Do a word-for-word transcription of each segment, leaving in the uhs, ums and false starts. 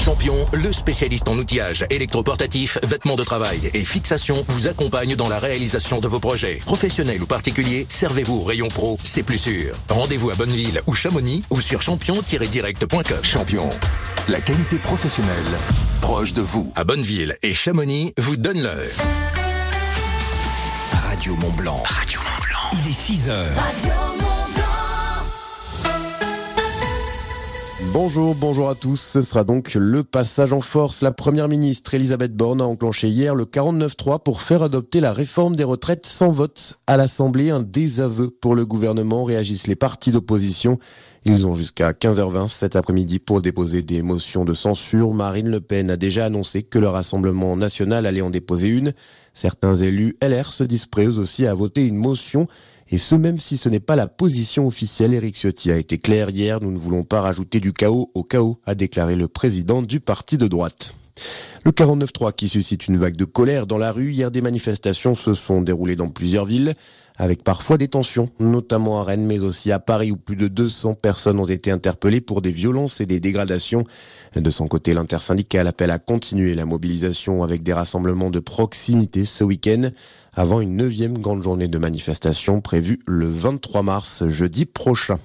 Champion, le spécialiste en outillage, électroportatif, vêtements de travail et fixation, vous accompagne dans la réalisation de vos projets. Professionnels ou particuliers, servez-vous au rayon pro, c'est plus sûr. Rendez-vous à Bonneville ou Chamonix ou sur champion tiret direct point com. Champion, la qualité professionnelle proche de vous. À Bonneville et Chamonix, vous donne l'heure. Radio Mont Blanc. Radio Mont Blanc. Il est six heures. Radio Mont Blanc. Bonjour, bonjour à tous. Ce sera donc le passage en force. La première ministre Elisabeth Borne a enclenché hier le quarante-neuf trois pour faire adopter la réforme des retraites sans vote. À l'Assemblée, un désaveu pour le gouvernement, réagissent les partis d'opposition. Ils ont jusqu'à quinze heures vingt cet après-midi pour déposer des motions de censure. Marine Le Pen a déjà annoncé que le Rassemblement national allait en déposer une. Certains élus L R se disent prêts eux aussi à voter une motion. Et ce, même si ce n'est pas la position officielle. Éric Ciotti a été clair hier, nous ne voulons pas rajouter du chaos au chaos, a déclaré le président du parti de droite. Le quarante-neuf trois qui suscite une vague de colère dans la rue. Hier, des manifestations se sont déroulées dans plusieurs villes, avec parfois des tensions, notamment à Rennes, mais aussi à Paris, où plus de deux cents personnes ont été interpellées pour des violences et des dégradations. De son côté, l'intersyndicale appelle à continuer la mobilisation avec des rassemblements de proximité ce week-end, avant une neuvième grande journée de manifestation prévue le vingt-trois mars, jeudi prochain.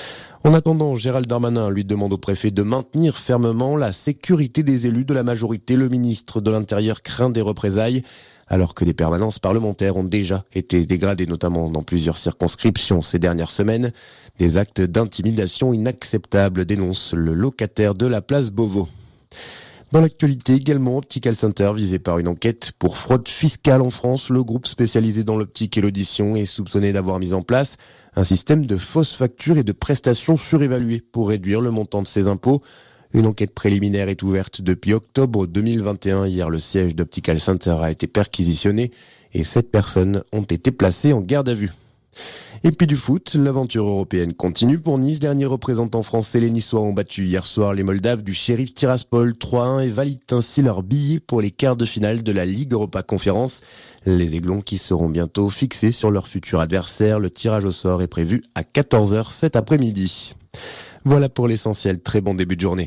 En attendant, Gérald Darmanin lui demande au préfet de maintenir fermement la sécurité des élus de la majorité. Le ministre de l'Intérieur craint des représailles, alors que des permanences parlementaires ont déjà été dégradées, notamment dans plusieurs circonscriptions ces dernières semaines. Des actes d'intimidation inacceptables, dénonce le locataire de la place Beauvau. Dans l'actualité également, Optical Center visé par une enquête pour fraude fiscale en France. Le groupe spécialisé dans l'optique et l'audition est soupçonné d'avoir mis en place un système de fausses factures et de prestations surévaluées pour réduire le montant de ses impôts. Une enquête préliminaire est ouverte depuis octobre deux mille vingt et un. Hier, le siège d'Optical Center a été perquisitionné et sept personnes ont été placées en garde à vue. Et puis du foot, l'aventure européenne continue pour Nice. Dernier représentant français, les Niçois ont battu hier soir les Moldaves du Sheriff Tiraspol trois à un et valident ainsi leur billet pour les quarts de finale de la Ligue Europa Conférence. Les Aiglons qui seront bientôt fixés sur leur futur adversaire. Le tirage au sort est prévu à quatorze heures cet après-midi. Voilà pour l'essentiel. Très bon début de journée.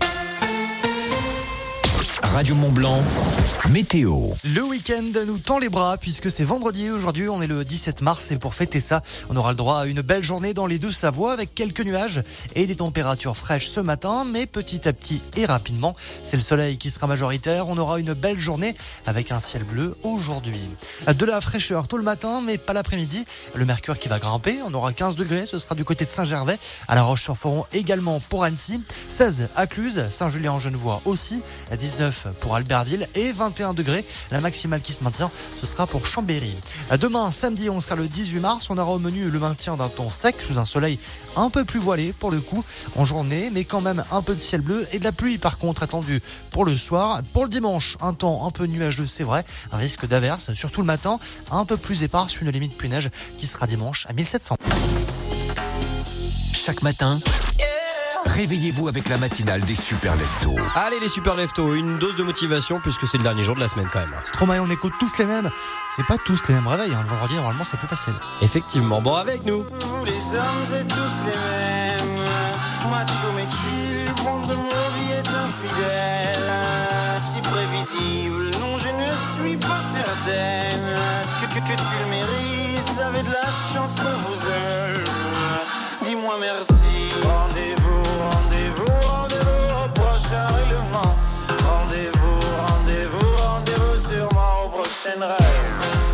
Radio Mont Blanc, météo. Le week-end nous tend les bras puisque c'est vendredi. Aujourd'hui, on est le dix-sept mars et pour fêter ça, on aura le droit à une belle journée dans les Deux-Savoies avec quelques nuages et des températures fraîches ce matin, mais petit à petit et rapidement, c'est le soleil qui sera majoritaire. On aura une belle journée avec un ciel bleu aujourd'hui. De la fraîcheur tôt le matin, mais pas l'après-midi. Le mercure qui va grimper. On aura quinze degrés. Ce sera du côté de Saint-Gervais, à La Roche-sur-Foron également pour Annecy. seize à Cluse, Saint-Julien-en-Genevois aussi. dix-neuf pour Albertville et vingt et un degrés. La maximale qui se maintient, ce sera pour Chambéry. Demain, samedi, on sera le dix-huit mars. On aura au menu le maintien d'un temps sec sous un soleil un peu plus voilé pour le coup en journée, mais quand même un peu de ciel bleu et de la pluie par contre attendue pour le soir. Pour le dimanche, un temps un peu nuageux, c'est vrai. Un risque d'averse, surtout le matin, un peu plus éparse, une limite pluie-neige qui sera dimanche à mille sept cents. Chaque matin, réveillez-vous avec la matinale des Super Leftos. Allez les Super Leftos, une dose de motivation puisque c'est le dernier jour de la semaine quand même. Stromae, on écoute tous les mêmes. C'est pas tous les mêmes réveils, hein. Le vendredi normalement c'est plus facile. Effectivement, bon avec nous. Tous les hommes c'est tous les mêmes. Macho mais chill, monde de nos vies est infidèle. Si prévisible, non je ne suis pas certaine que, que, que tu le mérites, vous avez de la chance qu'on vous aime. Dis-moi merci. Rendez-vous, rendez-vous, rendez-vous au prochain règlement. Rendez-vous, rendez-vous, rendez-vous sûrement au prochain rêve.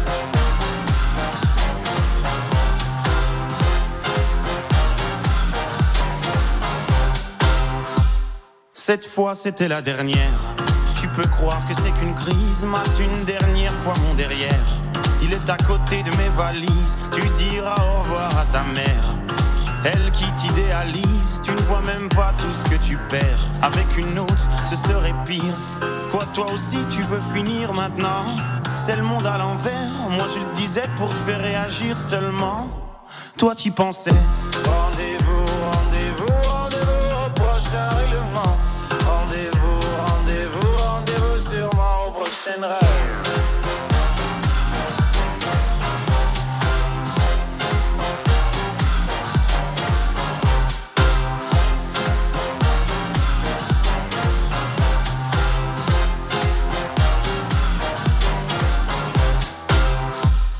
Cette fois c'était la dernière. Tu peux croire que c'est qu'une crise, mate une dernière fois mon derrière. Il est à côté de mes valises, tu diras au revoir à ta mère. Elle qui t'idéalise, tu ne vois même pas tout ce que tu perds. Avec une autre, ce serait pire. Quoi, toi aussi tu veux finir maintenant? C'est le monde à l'envers, moi je le disais pour te faire réagir seulement. Toi t'y pensais. Rendez-vous, rendez-vous, rendez-vous au prochain règlement. Rendez-vous, rendez-vous, rendez-vous sûrement au prochain rêve.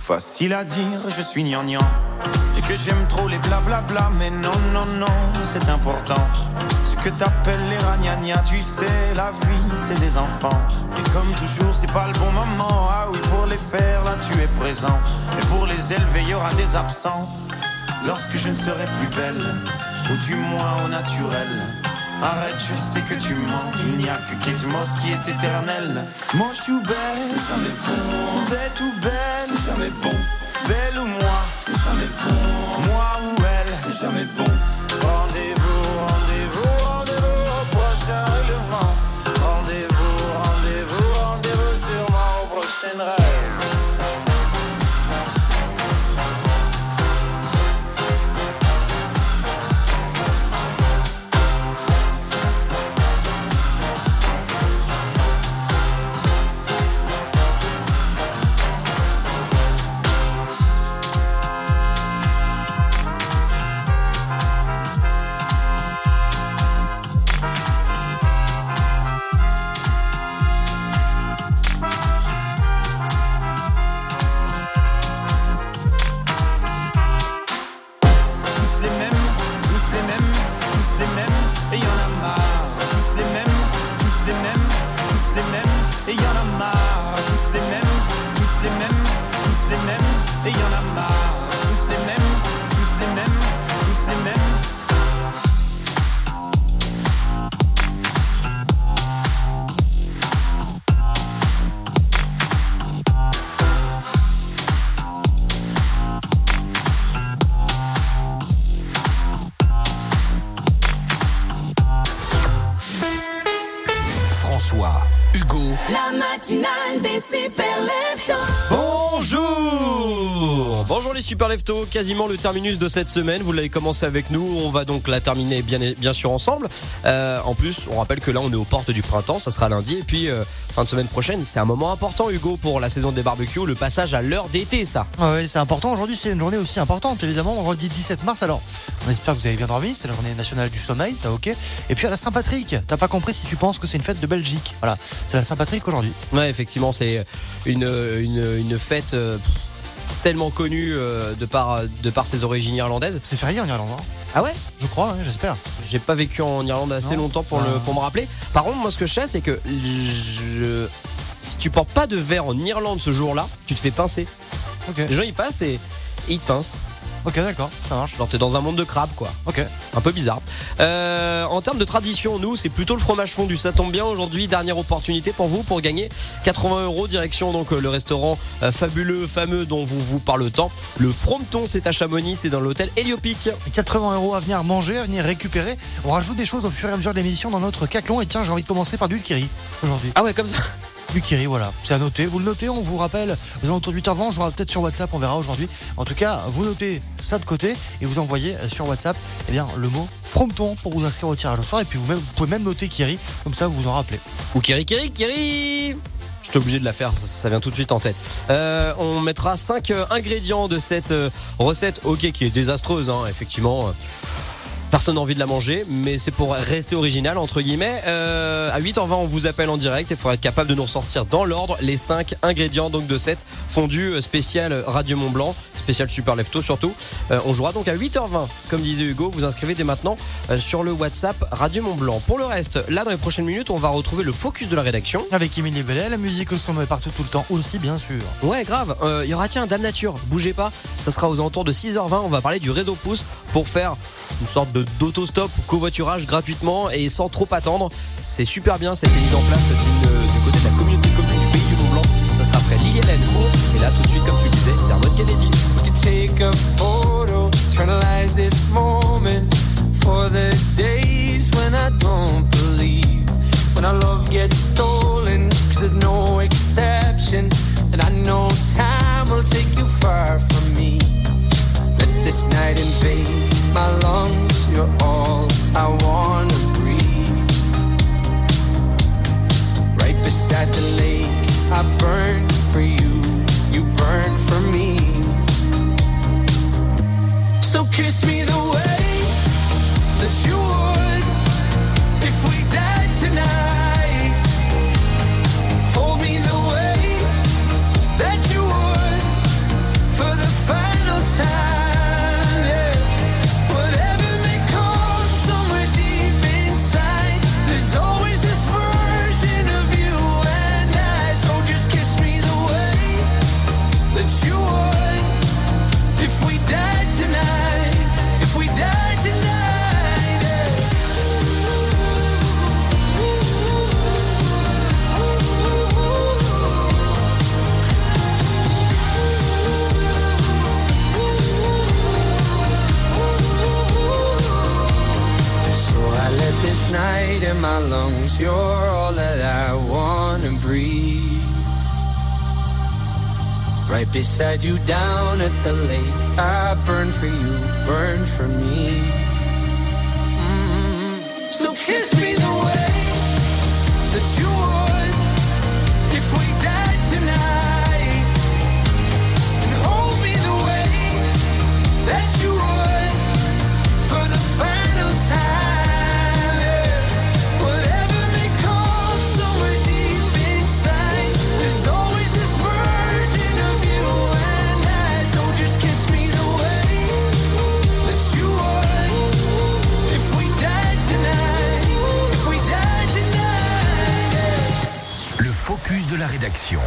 Facile à dire, je suis gnangnan. Et que j'aime trop les blablabla. Mais non, non, non, c'est important. Ce que t'appelles les ragnagnas, tu sais, la vie, c'est des enfants. Et comme toujours, c'est pas le bon moment. Ah oui, pour les faire, là, tu es présent. Et pour les élever, il y aura des absents. Lorsque je ne serai plus belle, ou du moins au naturel. Arrête, je sais que tu mens. Il n'y a que Kate Moss qui est éternelle. Moche ou belle, c'est jamais bon. Bête ou belle, c'est jamais bon. Belle ou moi, c'est jamais bon. Moi ou elle, c'est jamais bon. Rendez-vous, rendez-vous, rendez-vous au prochain règlement. Rendez-vous, rendez-vous, rendez-vous sûrement au prochain rêve. François, Hugo, la matinale des super leftos. Bonjour Bonjour les super leftos, quasiment le terminus de cette semaine. Vous l'avez commencé avec nous, on va donc la terminer bien, bien sûr ensemble. Euh, en plus, on rappelle que là on est aux portes du printemps, ça sera lundi. Et puis euh, fin de semaine prochaine, c'est un moment important Hugo pour la saison des barbecues, le passage à l'heure d'été ça. Ah oui, c'est important, aujourd'hui c'est une journée aussi importante évidemment, vendredi dix-sept mars. Alors on espère que vous avez bien dormi, c'est la journée nationale du sommeil, ça ok. Et puis à la Saint-Patrick, t'as pas compris si tu penses que c'est une fête de Belgique. Voilà, c'est la Saint-Patrick aujourd'hui. Ouais, effectivement, c'est une, une, une fête euh, tellement connue euh, de, par, de par ses origines irlandaises. C'est férié en Irlande, hein. Ah ouais? Je crois, hein, j'espère. J'ai pas vécu en Irlande assez Non. longtemps pour, Ah. le, pour me rappeler. Par contre, moi ce que je sais, c'est que je, si tu portes pas de verre en Irlande ce jour-là, tu te fais pincer. Ok, Les gens ils passent et, et ils te pincent. ok, d'accord, ça marche. Genre t'es dans un monde de crabes quoi. Ok. Un peu bizarre. Euh, en termes de tradition, nous, c'est plutôt le fromage fondu. Ça tombe bien aujourd'hui. Dernière opportunité pour vous pour gagner quatre-vingts euros. Direction donc le restaurant euh, fabuleux, fameux dont vous vous parle tant. Le Frometon, c'est à Chamonix. C'est dans l'hôtel Héliopique. quatre-vingts euros à venir manger, à venir récupérer. On rajoute des choses au fur et à mesure de l'émission dans notre caclon. Et tiens, j'ai envie de commencer par du kiri aujourd'hui. Ah ouais, comme ça. Du kiri, voilà, c'est à noter. Vous le notez, on vous rappelle, vous alentours de huit heures vingt, je vous peut-être sur WhatsApp, on verra aujourd'hui. En tout cas, vous notez ça de côté et vous envoyez sur WhatsApp eh bien, le mot Frometon pour vous inscrire au tirage au soir. Et puis vous, même, vous pouvez même noter kiri, comme ça vous vous en rappelez. Ou Kiri Kiri Kiri. J'étais obligé de la faire, ça, ça vient tout de suite en tête. Euh, on mettra cinq euh, ingrédients de cette euh, recette, ok, qui est désastreuse, hein, effectivement. Personne n'a envie de la manger, mais c'est pour rester original entre guillemets. Euh, à huit heures vingt, on vous appelle en direct et il faudra être capable de nous ressortir dans l'ordre les cinq ingrédients donc de cette fondue spéciale Radio Mont Blanc, spéciale Super Lefto surtout. Euh, on jouera donc à huit heures vingt, comme disait Hugo. Vous inscrivez dès maintenant euh, sur le WhatsApp Radio Mont Blanc. Pour le reste, là dans les prochaines minutes, on va retrouver le focus de la rédaction. Avec Émilie Bellet, la musique au sommet partout tout le temps aussi, bien sûr. Ouais, grave. Il euh, y aura tiens Dame Nature. Bougez pas. Ça sera aux alentours de six heures vingt. On va parler du réseau Pouce pour faire une sorte de d'autostop ou covoiturage gratuitement et sans trop attendre. C'est super bien, cette mise en place d'une, du côté de la communauté commune du Pays du Mont Blanc. Ça sera après Lily Allen et là tout de suite comme tu le disais, Dermot Kennedy. Take a photo, eternalize this moment for the days when I don't believe, when our love gets stolen, cause there's no exception, and I know time will take you far from me. Let this night invade my lungs, you're all I wanna breathe. Right beside the lake, I burn for you, you burn for me. So kiss me the way that you would if we died tonight. Hold me the way that you would all that I wanna breathe. Right beside you down at the lake, I burn for you, burn for me. Mm-hmm. So kiss me the way that you would if we died tonight, and hold me the way that you would for the final time. Yeah. Whatever may come somewhere deep inside, there's always this version of you and I. So just kiss me the way that you would if we died tonight, if we died tonight. Yeah. Le focus de la rédaction.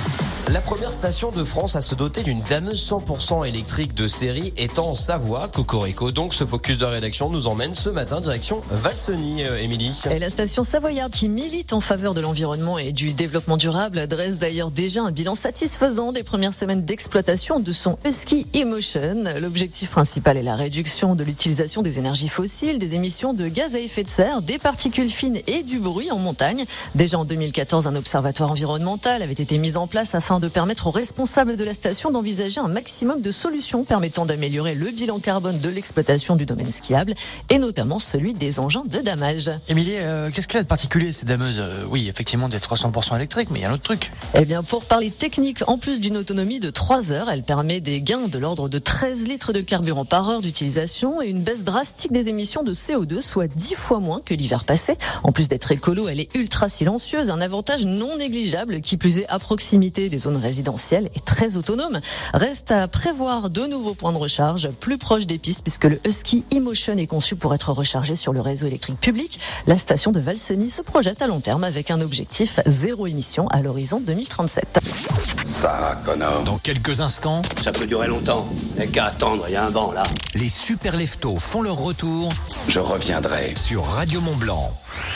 La première station de France à se doter d'une dameuse cent pour cent électrique de série étant en Savoie, Cocorico. Donc ce focus de rédaction nous emmène ce matin direction Valseny, euh, Émilie. Et la station savoyarde qui milite en faveur de l'environnement et du développement durable dresse d'ailleurs déjà un bilan satisfaisant des premières semaines d'exploitation de son Husky E-Motion. L'objectif principal est la réduction de l'utilisation des énergies fossiles, des émissions de gaz à effet de serre, des particules fines et du bruit en montagne. Déjà en deux mille quatorze, un observatoire environnemental avait été mis en place afin de permettre aux responsables de la station d'envisager un maximum de solutions permettant d'améliorer le bilan carbone de l'exploitation du domaine skiable et notamment celui des engins de damage. Émilie, euh, qu'est-ce qu'elle a de particulier ces dameuses? euh, Oui, effectivement, d'être cent pour cent électrique, mais il y a un autre truc. Eh bien, pour parler technique, en plus d'une autonomie de trois heures, elle permet des gains de l'ordre de treize litres de carburant par heure d'utilisation et une baisse drastique des émissions de C O deux, soit dix fois moins que l'hiver passé. En plus d'être écolo, elle est ultra silencieuse, un avantage non négligeable qui plus est à proximité des zones résidentielles et très autonome. Reste à prévoir de nouveaux points de recharge plus proches des pistes puisque le Husky E-Motion est conçu pour être rechargé sur le réseau électrique public. La station de Valseny se projette à long terme avec un objectif zéro émission à l'horizon deux mille trente-sept. Sarah Connor. Dans quelques instants, Ça peut durer longtemps. Il n'y a qu'à attendre, il y a un banc là. les super leftos font leur retour. Je reviendrai. Sur Radio Mont-Blanc.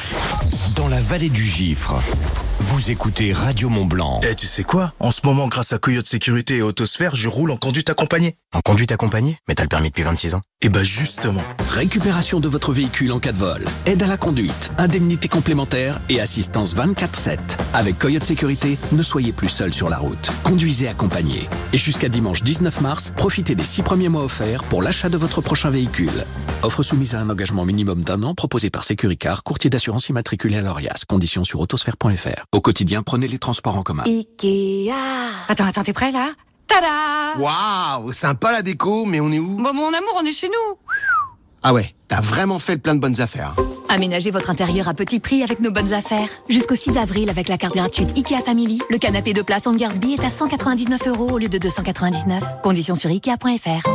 Dans la vallée du Gifre, vous écoutez Radio Mont-Blanc. Eh, tu sais quoi? En ce moment, grâce à Coyote Sécurité et Autosphère, je roule en conduite accompagnée. En conduite accompagnée? Mais t'as le permis depuis vingt-six ans. Eh ben justement. Récupération de votre véhicule en cas de vol, aide à la conduite, indemnité complémentaire et assistance vingt-quatre sept. Avec Coyote Sécurité, ne soyez plus seul sur la route. Conduisez accompagné. Et jusqu'à dimanche dix-neuf mars, profitez des six premiers mois offerts pour l'achat de votre prochain véhicule. Offre soumise à un engagement minimum d'un an proposé par Sécuricar, courtier d'assurance immatriculé à l'Orias. Conditions sur autosphère point f r. Au quotidien, prenez les transports en commun. Ikea. Attends, attends, t'es prêt là? Tada! Waouh, sympa la déco, mais on est où? Bon, mon amour, on est chez nous. Ah ouais, t'as vraiment fait le plein de bonnes affaires. Aménagez votre intérieur à petit prix avec nos bonnes affaires. Jusqu'au six avril, avec la carte gratuite Ikea Family, le canapé de place Angersby est à cent quatre-vingt-dix-neuf euros au lieu de deux cent quatre-vingt-dix-neuf. Conditions sur ikea point f r.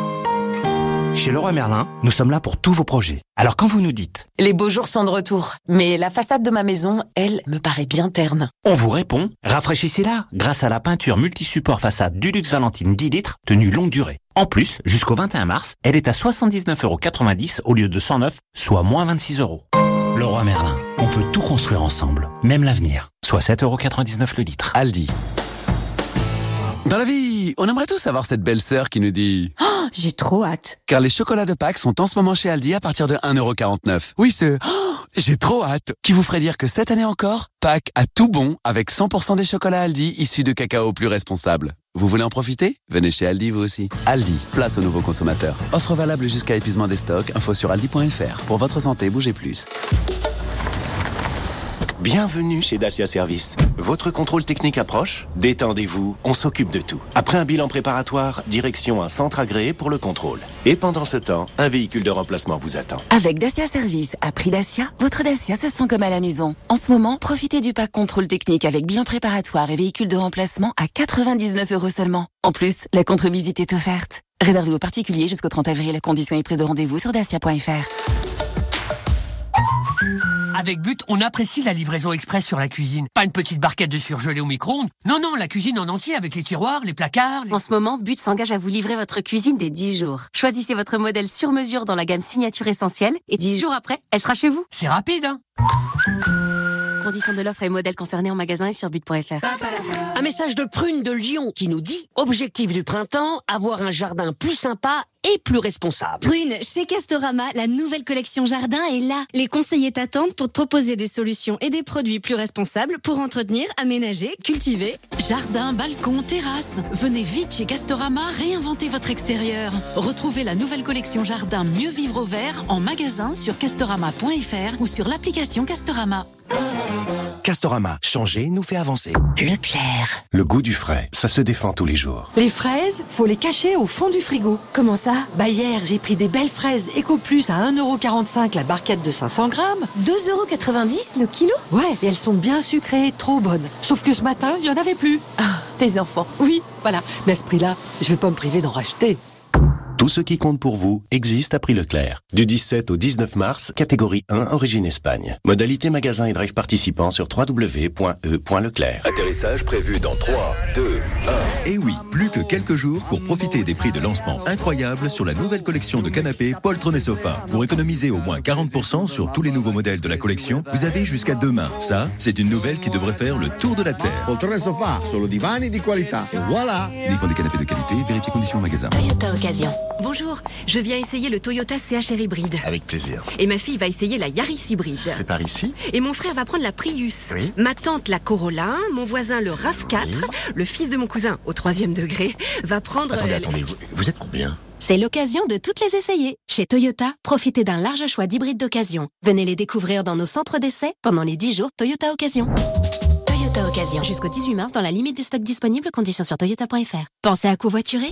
Chez Leroy Merlin, nous sommes là pour tous vos projets. Alors quand vous nous dites Les beaux jours sont de retour, mais la façade de ma maison, elle, me paraît bien terne. on vous répond, rafraîchissez-la grâce à la peinture multi-support façade Dulux Valentine dix litres, tenue longue durée. En plus, jusqu'au vingt et un mars, elle est à soixante-dix-neuf euros quatre-vingt-dix au lieu de cent neuf, soit moins vingt-six euros. Leroy Merlin, on peut tout construire ensemble, même l'avenir. Soit sept euros quatre-vingt-dix-neuf le litre. Aldi. Dans la vie, on aimerait tous avoir cette belle sœur qui nous dit Oh, j'ai trop hâte. Car les chocolats de Pâques sont en ce moment chez Aldi à partir de un euro quarante-neuf. Oui, ce oh, j'ai trop hâte qui vous ferait dire que cette année encore, Pâques a tout bon avec cent pour cent des chocolats Aldi issus de cacao plus responsable. Vous voulez en profiter? Venez chez Aldi vous aussi. Aldi, place aux nouveaux consommateurs. Offre valable jusqu'à épuisement des stocks. Info sur aldi point f r. Pour votre santé, bougez plus. Bienvenue chez Dacia Service. Votre contrôle technique approche? Détendez-vous, on s'occupe de tout. Après un bilan préparatoire, direction un centre agréé pour le contrôle. Et pendant ce temps, un véhicule de remplacement vous attend. Avec Dacia Service, à prix Dacia, votre Dacia se sent comme à la maison. En ce moment, profitez du pack contrôle technique avec bilan préparatoire et véhicule de remplacement à quatre-vingt-dix-neuf euros seulement. En plus, la contre-visite est offerte. Réservé aux particuliers jusqu'au trente avril. La condition est prise de rendez-vous sur dacia point f r. Avec But, on apprécie la livraison express sur la cuisine. Pas une petite barquette de surgelé au micro-ondes. Non, non, la cuisine en entier avec les tiroirs, les placards... Les... En ce moment, But s'engage à vous livrer votre cuisine dès dix jours. Choisissez votre modèle sur mesure dans la gamme Signature Essentielle et dix jours après, elle sera chez vous. C'est rapide, hein? Conditions de l'offre et modèles concernés en magasin et sur but point f r. Un message de Prune de Lyon qui nous dit « Objectif du printemps, avoir un jardin plus sympa et plus responsable. » Prune, chez Castorama, la nouvelle collection jardin est là. Les conseillers t'attendent pour te proposer des solutions et des produits plus responsables pour entretenir, aménager, cultiver. Jardin, balcon, terrasse. Venez vite chez Castorama réinventer votre extérieur. Retrouvez la nouvelle collection jardin Mieux vivre au vert en magasin sur castorama point f r ou sur l'application Castorama. Castorama, changer nous fait avancer. Leclerc. Le goût du frais, ça se défend tous les jours. Les fraises, faut les cacher au fond du frigo. Comment ça? Bah hier, j'ai pris des belles fraises Eco Plus à un euro quarante-cinq la barquette de cinq cents grammes. deux euros quatre-vingt-dix le kilo? Ouais, et elles sont bien sucrées, trop bonnes. Sauf que ce matin, il y en avait plus. Ah, tes enfants. Oui, voilà. Mais à ce prix-là, je vais pas me priver d'en racheter. Tout ce qui compte pour vous existe à prix Leclerc. Du dix-sept au dix-neuf mars, catégorie un, origine Espagne. Modalité magasin et drive participants sur w w w point e point leclerc. Atterrissage prévu dans trois, deux, un. Et oui, plus que quelques jours pour profiter des prix de lancement incroyables sur la nouvelle collection de canapés Poltron et Sofa. Pour économiser au moins quarante pour cent sur tous les nouveaux modèles de la collection, vous avez jusqu'à demain. Ça, c'est une nouvelle qui devrait faire le tour de la Terre. Poltron et Sofa, solo divani di qualità. Et voilà. Uniquement des canapés de qualité, vérifiez conditions magasin. Toyota Occasion. Bonjour, je viens essayer le Toyota C H R hybride. Avec plaisir. Et ma fille va essayer la Yaris hybride. C'est par ici. Et mon frère va prendre la Prius. Oui. Ma tante la Corolla, mon voisin le RAV quatre, oui. Le fils de mon cousin, au troisième degré, va prendre... Attendez, euh, attendez, vous, vous êtes combien? C'est l'occasion de toutes les essayer. Chez Toyota, profitez d'un large choix d'hybrides d'occasion. Venez les découvrir dans nos centres d'essai pendant les dix jours Toyota Occasion. Toyota Occasion. Jusqu'au dix-huit mars dans la limite des stocks disponibles, conditions sur toyota point f r. Pensez à covoiturer?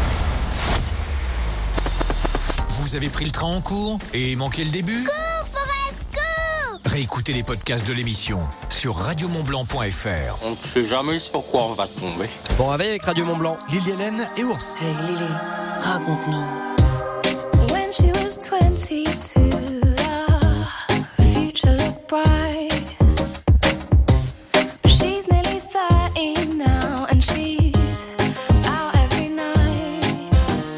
Vous avez pris le train en cours et manqué le début? Cours, Forest, cours! Réécoutez les podcasts de l'émission sur radio mont blanc point f r. On ne sait jamais sur quoi on va tomber. Bon réveil avec Radio Mont Blanc. Lily Hélène et Ours. Hey Lily, raconte-nous. When she was twenty-two, the future looked bright. But she's nearly thirty now and she's out every night.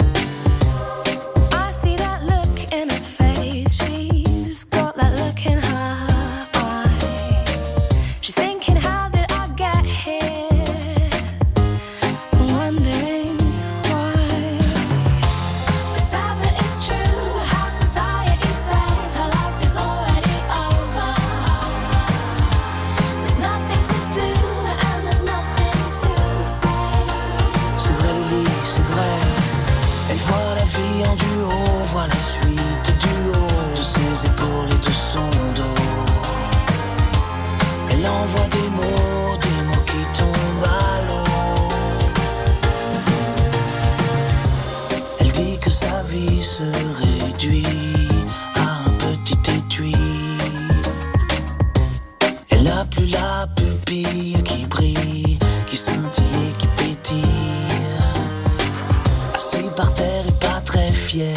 I see that look in her face, she's got that look in her eye. She's thinking, how did I get here? Wondering why. Sad but it's true, how society says her life is already over. There's nothing to do and there's nothing to say. C'est vrai Lily, c'est vrai. Elle voit la vie en duo, voit la suite du haut de ses épaules et de son dos. Elle envoie des mots, des mots qui tombent à l'eau. Elle dit que sa vie se réduit à un petit étui. Elle n'a plus la pupille qui brille, qui scintille et qui pétille. Assis par terre et pas très fier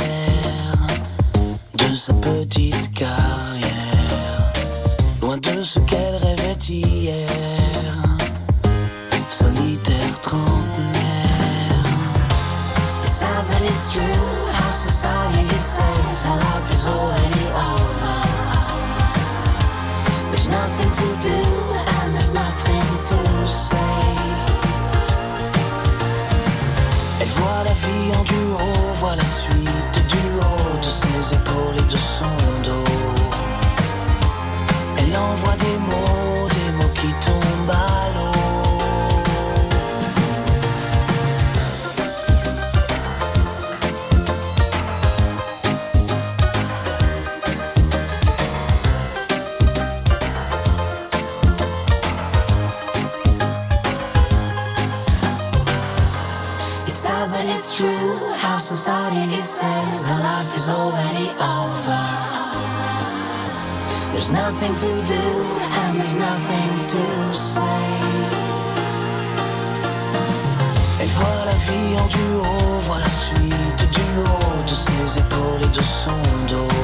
de sa petite carrière, loin de ce qu'elle rêvait hier, solitaire trentenaire. It's sad but it's true, how society says her life is already over. There's nothing to do and there's nothing to say. Elle voit la vie en duo, voit la suite du haut de ses épaules et de son dos. Elle envoie des mots, des mots qui tombent à l'eau. It's sad but it's true, how society says her life is already over. There's nothing to do and there's nothing to say. Elle voit la vie en duo, voit la suite du haut de ses épaules et de son dos.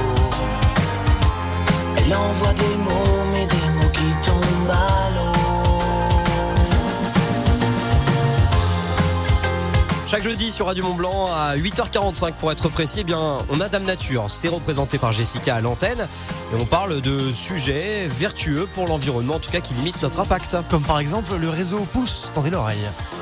Elle envoie des mots, mais des mots qui tombent à l'eau. Chaque jeudi sur Radio Mont-Blanc à huit heures quarante-cinq pour être précis, eh bien, on a Dame Nature. C'est représenté par Jessica à l'antenne et on parle de sujets vertueux pour l'environnement, en tout cas qui limitent notre impact. Comme par exemple le réseau Pouce. Tendez l'oreille.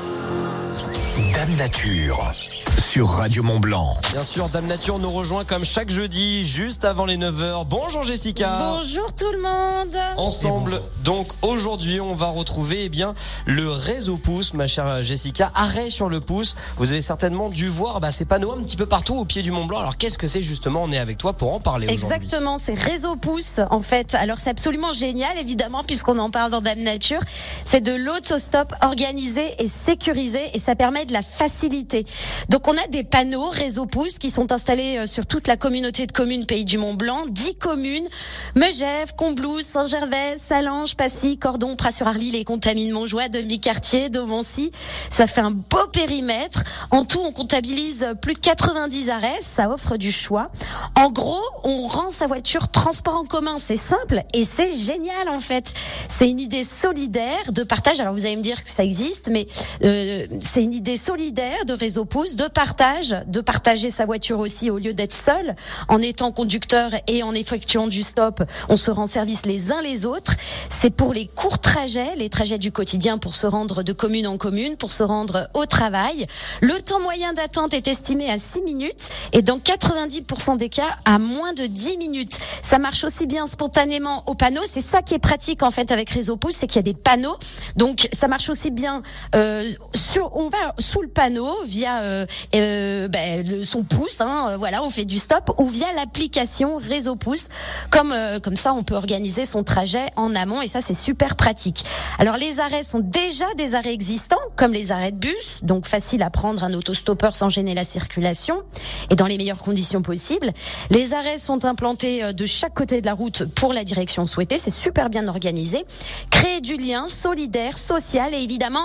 Dame Nature sur Radio Mont-Blanc. Bien sûr, Dame Nature nous rejoint comme chaque jeudi, juste avant les neuf heures. Bonjour Jessica. Bonjour tout le monde. Ensemble, donc aujourd'hui, on va retrouver eh bien le réseau Pouce, ma chère Jessica. Arrêt sur le pouce. Vous avez certainement dû voir bah, ces panneaux un petit peu partout au pied du Mont Blanc. Alors qu'est-ce que c'est justement? On est avec toi pour en parler aujourd'hui. Exactement, c'est réseau Pouce en fait. Alors c'est absolument génial évidemment puisqu'on en parle dans Dame Nature. C'est de l'autostop organisé et sécurisé et ça permet de la facilité. Donc on a des panneaux réseau Pouce qui sont installés sur toute la communauté de communes Pays du Mont Blanc, dix communes, Megève, Combloux, Saint-Gervais, Salange, Passy, Cordon, Pras-sur-Arly, les Contamines, Montjoie, Demi-Quartier, Domancy. Ça fait un beau périmètre. En tout, on comptabilise plus de quatre-vingt-dix arrêts, ça offre du choix. En gros, on rend sa voiture transport en commun, c'est simple et c'est génial en fait. C'est une idée solidaire de partage. Alors vous allez me dire que ça existe, mais euh, c'est une idée solidaire de réseau Pouce, de partage, de partager sa voiture aussi au lieu d'être seul. En étant conducteur et en effectuant du stop, on se rend service les uns les autres. C'est pour les courts trajets, les trajets du quotidien pour se rendre de commune en commune, pour se rendre au travail. Le temps moyen d'attente est estimé à six minutes et dans quatre-vingt-dix pour cent des cas à moins de dix minutes. Ça marche aussi bien spontanément au panneau. C'est ça qui est pratique en fait avec réseau Pouce, c'est qu'il y a des panneaux. Donc ça marche aussi bien euh, sur, on va sous le panneau via euh, euh, ben, le, son pouce, hein, voilà, on fait du stop, ou via l'application réseau Pouce. Comme euh, comme ça, on peut organiser son trajet en amont et ça c'est super pratique. Alors les arrêts sont déjà des arrêts existants, comme les arrêts de bus, donc facile à prendre un autostoppeur sans gêner la circulation et dans les meilleures conditions possibles. Les arrêts sont implantés de chaque côté de la route pour la direction souhaitée, c'est super bien organisé. Créer du lien solidaire, social et évidemment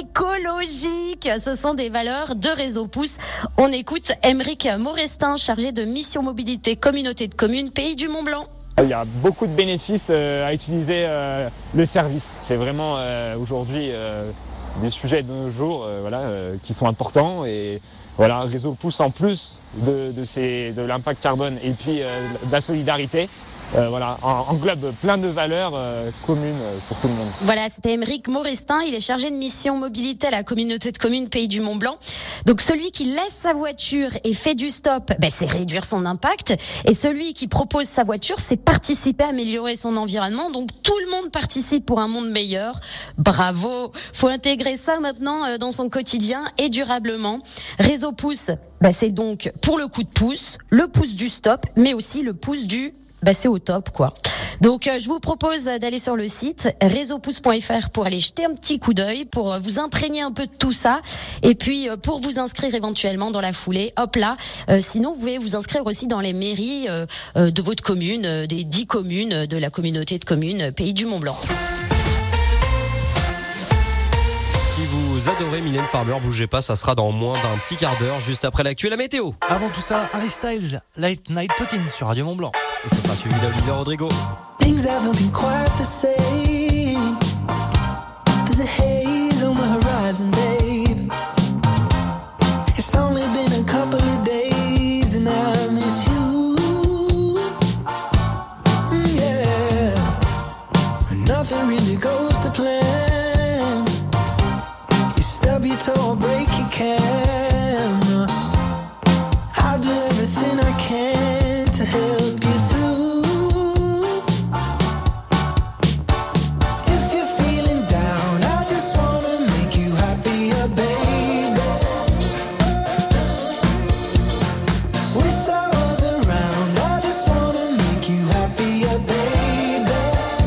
écologique, ce sont des valeurs de réseau Pouce. On écoute Aymeric Maurestin, chargé de mission mobilité communauté de communes Pays du Mont Blanc. Il y a beaucoup de bénéfices à utiliser le service. C'est vraiment aujourd'hui des sujets de nos jours voilà, qui sont importants et voilà, réseau Pouce en plus de, de, ces, de l'impact carbone et puis de la solidarité. Euh, voilà, englobe plein de valeurs euh, communes pour tout le monde. Voilà, c'était Aymeric Maurestin, il est chargé de mission mobilité à la communauté de communes Pays du Mont Blanc. Donc celui qui laisse sa voiture et fait du stop, ben, c'est réduire son impact. Et celui qui propose sa voiture, c'est participer à améliorer son environnement. Donc tout le monde participe pour un monde meilleur. Bravo, faut intégrer ça maintenant euh, dans son quotidien et durablement. Réseau Pouce, ben, c'est donc pour le coup de pouce, le pouce du stop, mais aussi le pouce du bah c'est au top quoi. Donc euh, je vous propose d'aller sur le site réseau pouce point f r pour aller jeter un petit coup d'œil, pour euh, vous imprégner un peu de tout ça et puis euh, pour vous inscrire éventuellement dans la foulée, hop là. Euh, sinon vous pouvez vous inscrire aussi dans les mairies euh, euh, de votre commune, euh, des dix communes de la communauté de communes Pays du Mont Blanc. Si vous adorez Mylène Farmer, bougez pas, ça sera dans moins d'un petit quart d'heure, juste après l'actu et la météo. Avant tout ça, Harry Styles, Late Night Talking sur Radio Mont Blanc. Et ça sera suivi d'Olivia Rodrigo. Things haven't been quite the same. There's a haze on the horizon, babe. It's only been a couple of days and I miss you. Mm, yeah. Nothing really goes to plan. You stub your toe or break your camera. I'll do everything I can to help you through. If you're feeling down, I just wanna make you happier, baby. With sorrows around, I just wanna make you happier, baby.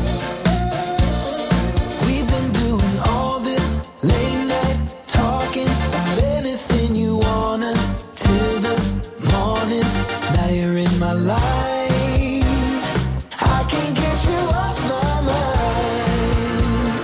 We've been doing all this late night talking about anything you wanna till the morning. Now you're in my life. I can't get you off my mind.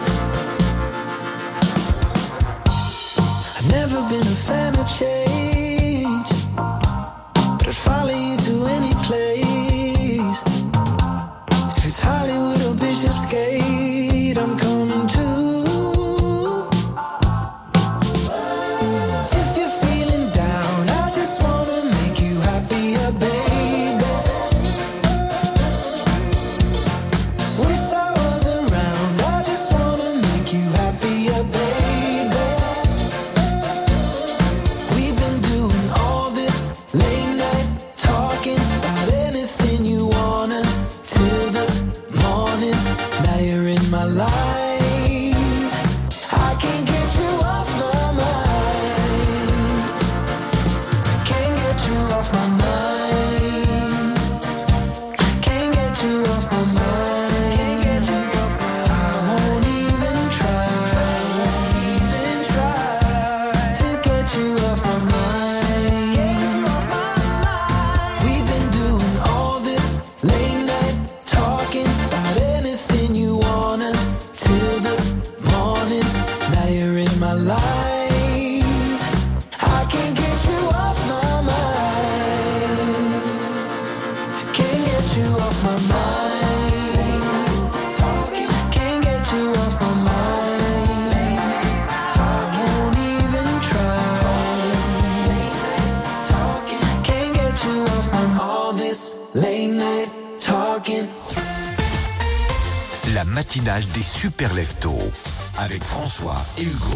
I've never been a fan of change, but I'd follow you to any place. If it's Hollywood or Bishopsgate, I'm coming too. If you're feeling matinale des super leftos avec François et Hugo.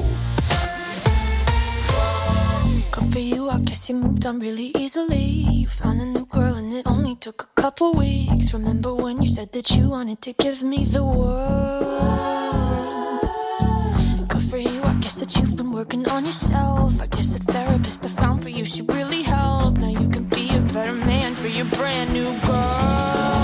Good for you, I guess you moved on really easily. You found a new girl and it only took a couple weeks. Remember when you said that you wanted to give me the world? Good for you, I guess that you've been working on yourself. I guess the therapist I found for you, she really helped. Now you can be a better man for your brand new girl.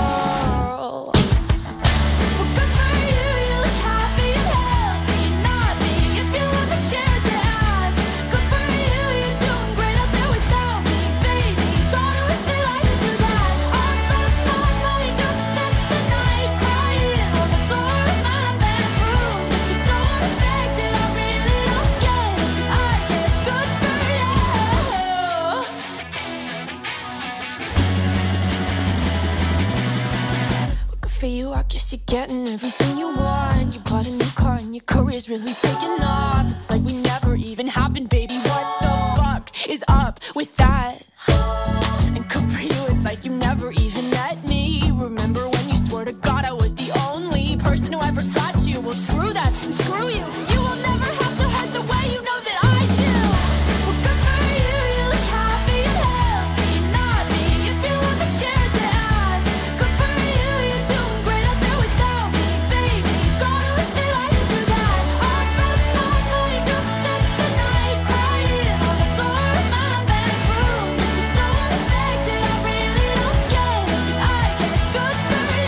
For you, I guess you're getting everything you want. You bought a new car and your career's really taking off. It's like we never even happened, baby. What the fuck is up with that? And good for you, it's like you never even met me. Remember when you swore to God I was the only person who ever got you? Well, screw that and screw you. You will never have to hurt the way you know that I do. Well, good for you, you look happy and healthy. Not me, if you ever cared to ask. Good for you, you're doing great out there without me, baby. God, I wish that I could do that. I lost my mind, I've spent the night crying on the floor of my bedroom. But you're so unaffected, I really don't get it. I guess good for you.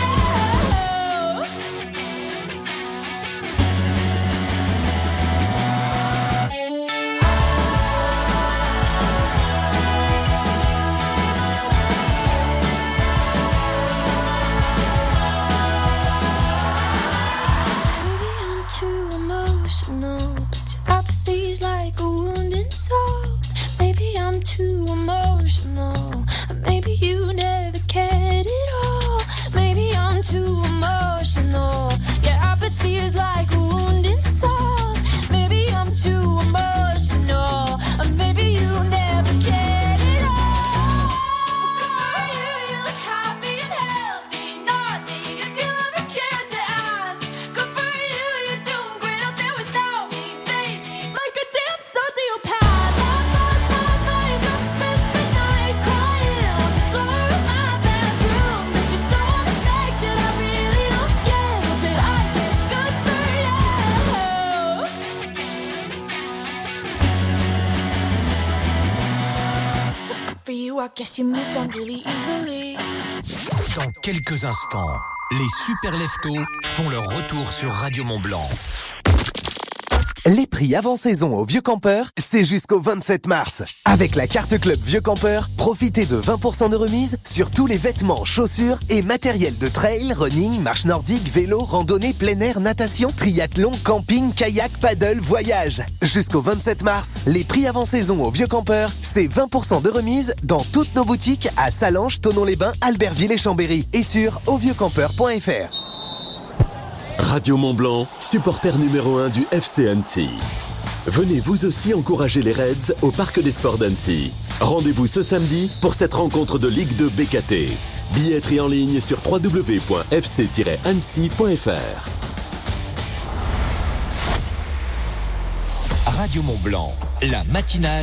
Maybe I'm too emotional, but your apathy's like a wounded soul. Maybe I'm too emotional, or maybe you never cared at all. Maybe I'm too emotional, your apathy is like a wounded soul. Maybe I'm too emotional, or maybe you never cared at all. Good for you, you look happy and healthy. Not me, if you ever cared to ask. Good for you, you're doing great out there without me, baby. Like a damn sociopath. I've lost my mind, I've spent the night crying on the floor of my bedroom. But you're so unaffected, I really don't get it. But I guess good for you. Good for you, I guess you moved on really easily. Dans quelques instants, les super leftos font leur retour sur Radio Mont-Blanc. Les prix avant saison au Vieux Campeur, c'est jusqu'au vingt-sept mars. Avec la carte club Vieux Campeur, profitez de vingt pour cent de remise sur tous les vêtements, chaussures et matériel de trail, running, marche nordique, vélo, randonnée, plein air, natation, triathlon, camping, kayak, paddle, voyage. Jusqu'au vingt-sept mars, les prix avant saison au Vieux Campeur, c'est vingt pour cent de remise dans toutes nos boutiques à Salanches, Thonon-les-Bains, Albertville et Chambéry et sur au vieux campeur point f r. Radio Mont-Blanc, supporter numéro un du F C Annecy. Venez vous aussi encourager les Reds au Parc des Sports d'Annecy. Rendez-vous ce samedi pour cette rencontre de Ligue deux B K T. Billetterie en ligne sur w w w point f c tiret annecy point f r. Radio Mont-Blanc, la matinale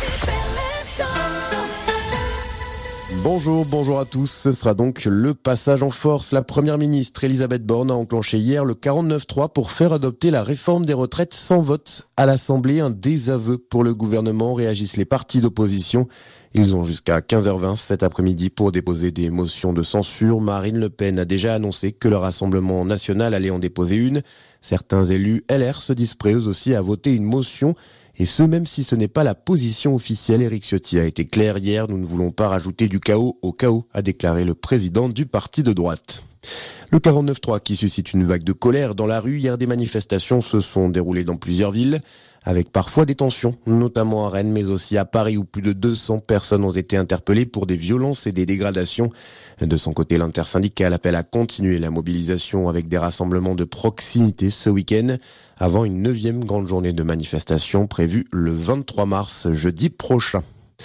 Bonjour, bonjour à tous. Ce sera donc le passage en force. La première ministre Elisabeth Borne a enclenché hier le quarante-neuf trois pour faire adopter la réforme des retraites sans vote à l'Assemblée. Un désaveu pour le gouvernement, réagissent les partis d'opposition. Ils ont jusqu'à quinze heures vingt cet après-midi pour déposer des motions de censure. Marine Le Pen a déjà annoncé que le Rassemblement national allait en déposer une. Certains élus L R se disent prêts eux aussi à voter une motion. Et ce, même si ce n'est pas la position officielle. Éric Ciotti a été clair hier, nous ne voulons pas rajouter du chaos au chaos, a déclaré le président du parti de droite. Le quarante-neuf trois qui suscite une vague de colère dans la rue. Hier, des manifestations se sont déroulées dans plusieurs villes, avec parfois des tensions, notamment à Rennes, mais aussi à Paris, où plus de deux cents personnes ont été interpellées pour des violences et des dégradations. De son côté, l'intersyndicale appelle à continuer la mobilisation avec des rassemblements de proximité ce week-end, avant une neuvième grande journée de manifestation prévue le vingt-trois mars, jeudi prochain.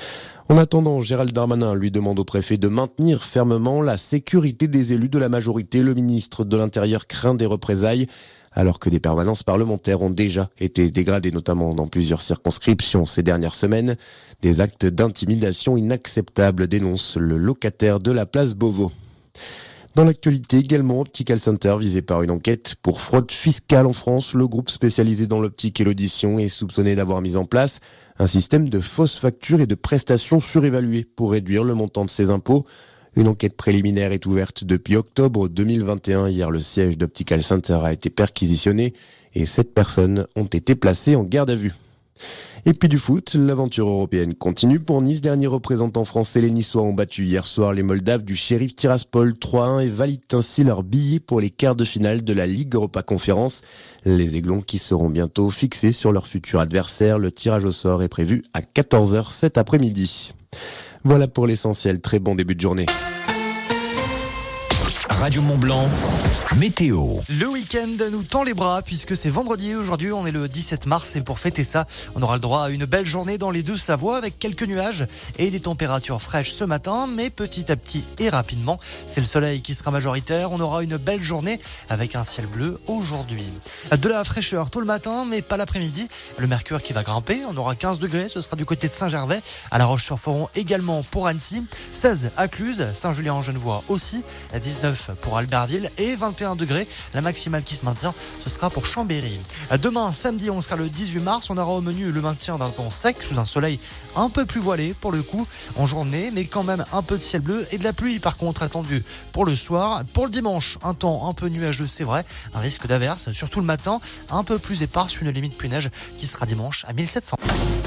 En attendant, Gérald Darmanin lui demande au préfet de maintenir fermement la sécurité des élus de la majorité. Le ministre de l'Intérieur craint des représailles, alors que des permanences parlementaires ont déjà été dégradées, notamment dans plusieurs circonscriptions ces dernières semaines. Des actes d'intimidation inacceptables, dénonce le locataire de la place Beauvau. Dans l'actualité également, Optical Center visé par une enquête pour fraude fiscale en France. Le groupe spécialisé dans l'optique et l'audition est soupçonné d'avoir mis en place un système de fausses factures et de prestations surévaluées pour réduire le montant de ses impôts. Une enquête préliminaire est ouverte depuis octobre deux mille vingt et un. Hier, le siège d'Optical Center a été perquisitionné et sept personnes ont été placées en garde à vue. Et puis du foot, l'aventure européenne continue pour Nice. Dernier représentant français, les Niçois ont battu hier soir les Moldaves du Sheriff Tiraspol trois à un et valident ainsi leur billet pour les quarts de finale de la Ligue Europa Conférence. Les Aiglons qui seront bientôt fixés sur leur futur adversaire. Le tirage au sort est prévu à quatorze heures cet après-midi. Voilà pour l'essentiel. Très bon début de journée. Radio Mont-Blanc, météo. Le week-end nous tend les bras puisque c'est vendredi. Aujourd'hui, on est le dix-sept mars et pour fêter ça, on aura le droit à une belle journée dans les Deux-Savoies avec quelques nuages et des températures fraîches ce matin, mais petit à petit et rapidement, c'est le soleil qui sera majoritaire. On aura une belle journée avec un ciel bleu aujourd'hui. De la fraîcheur tôt le matin, mais pas l'après-midi. Le mercure qui va grimper. On aura quinze degrés. Ce sera du côté de Saint-Gervais, à La Roche-sur-Foron également pour Annecy. seize à Cluse, Saint-Julien-en-Genevois aussi. dix-neuf pour Albertville et vingt et un degrés. La maximale qui se maintient, ce sera pour Chambéry. Demain, samedi, on sera le dix-huit mars. On aura au menu le maintien d'un temps sec sous un soleil un peu plus voilé pour le coup en journée, mais quand même un peu de ciel bleu et de la pluie par contre attendue pour le soir. Pour le dimanche, un temps un peu nuageux, c'est vrai. Un risque d'averse, surtout le matin, un peu plus éparse, une limite pluie-neige qui sera dimanche à mille sept cents.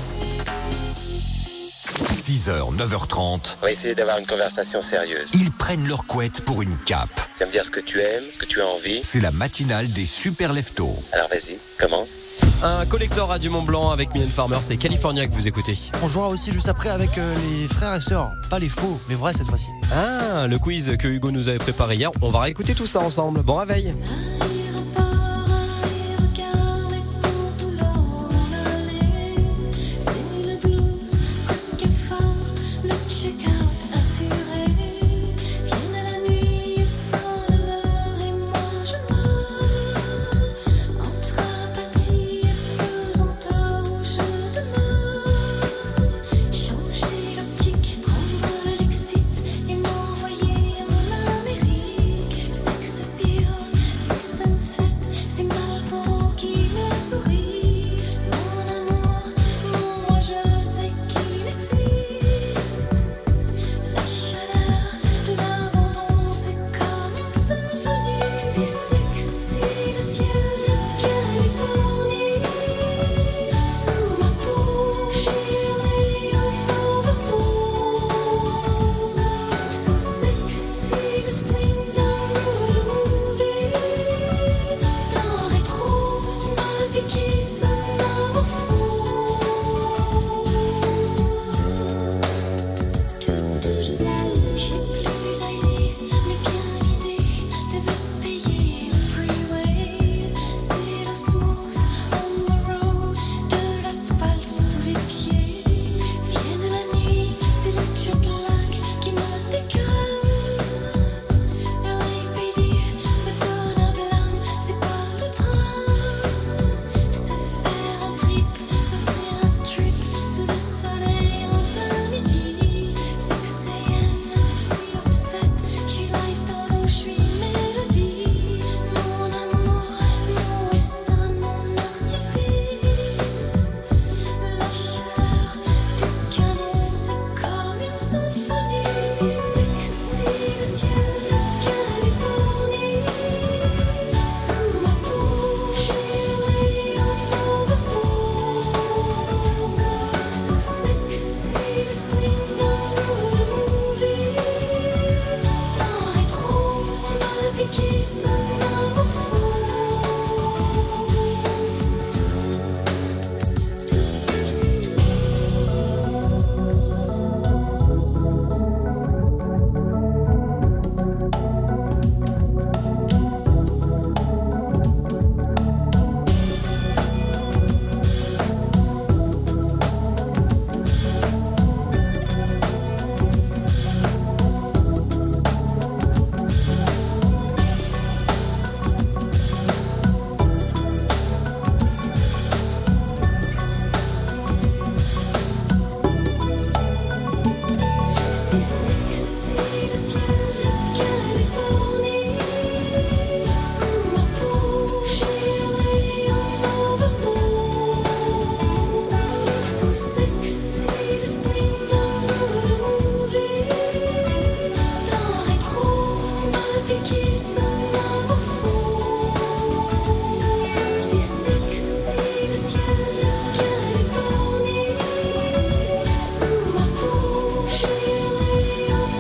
six heures, neuf heures trente. On va essayer d'avoir une conversation sérieuse. Ils prennent leur couette pour une cape. Tu vas me dire ce que tu aimes, ce que tu as envie. C'est la matinale des super leftos. Alors vas-y, commence. Un collector à du Mont Blanc avec Mylène Farmer, c'est California que vous écoutez. On jouera aussi juste après avec euh, les frères et sœurs, pas les faux, mais vrais cette fois-ci. Ah, le quiz que Hugo nous avait préparé hier, on va réécouter tout ça ensemble. Bon réveil. Sex appeal, c'est ça. C'est sexy le ciel de Californie. Sous ma peau, chérie, en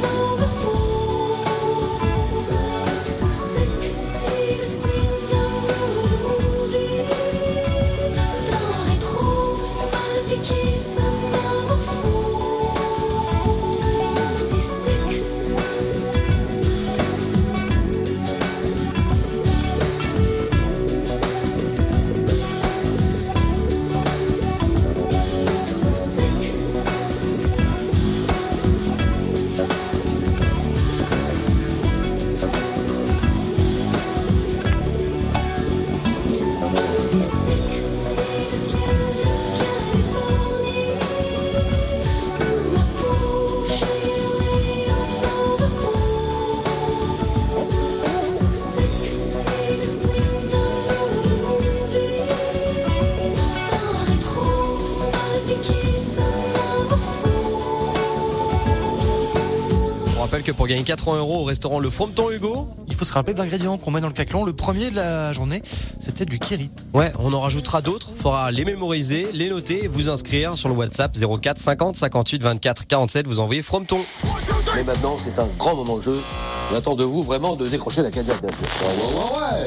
overdose. So sexy le spring d'un movie. Dans le rétro, ma vie qui s'amorphose. C'est sexy. So sexy. C'est sexy le ciel de Californie. Sous ma peau, chérie, en overdose. So sexy le spring d'un movie. Dans le rétro, ma vie qui s'amorphose. On rappelle que pour gagner quatre-vingts euros au restaurant Le Frometon, Hugo, Il faut se rappeler d'ingrédients qu'on met dans le caclon. Le premier de la journée, c'était du kiri. ouais, on en rajoutera d'autres. Faudra les mémoriser, les noter, vous inscrire sur le WhatsApp zéro quatre cinquante cinquante-huit vingt-quatre quarante-sept. Vous envoyez Frometon. Mais maintenant, c'est un grand moment de jeu. On attend de vous vraiment de décrocher la cagnotte, bien sûr. Ouais, ouais, ouais, ouais.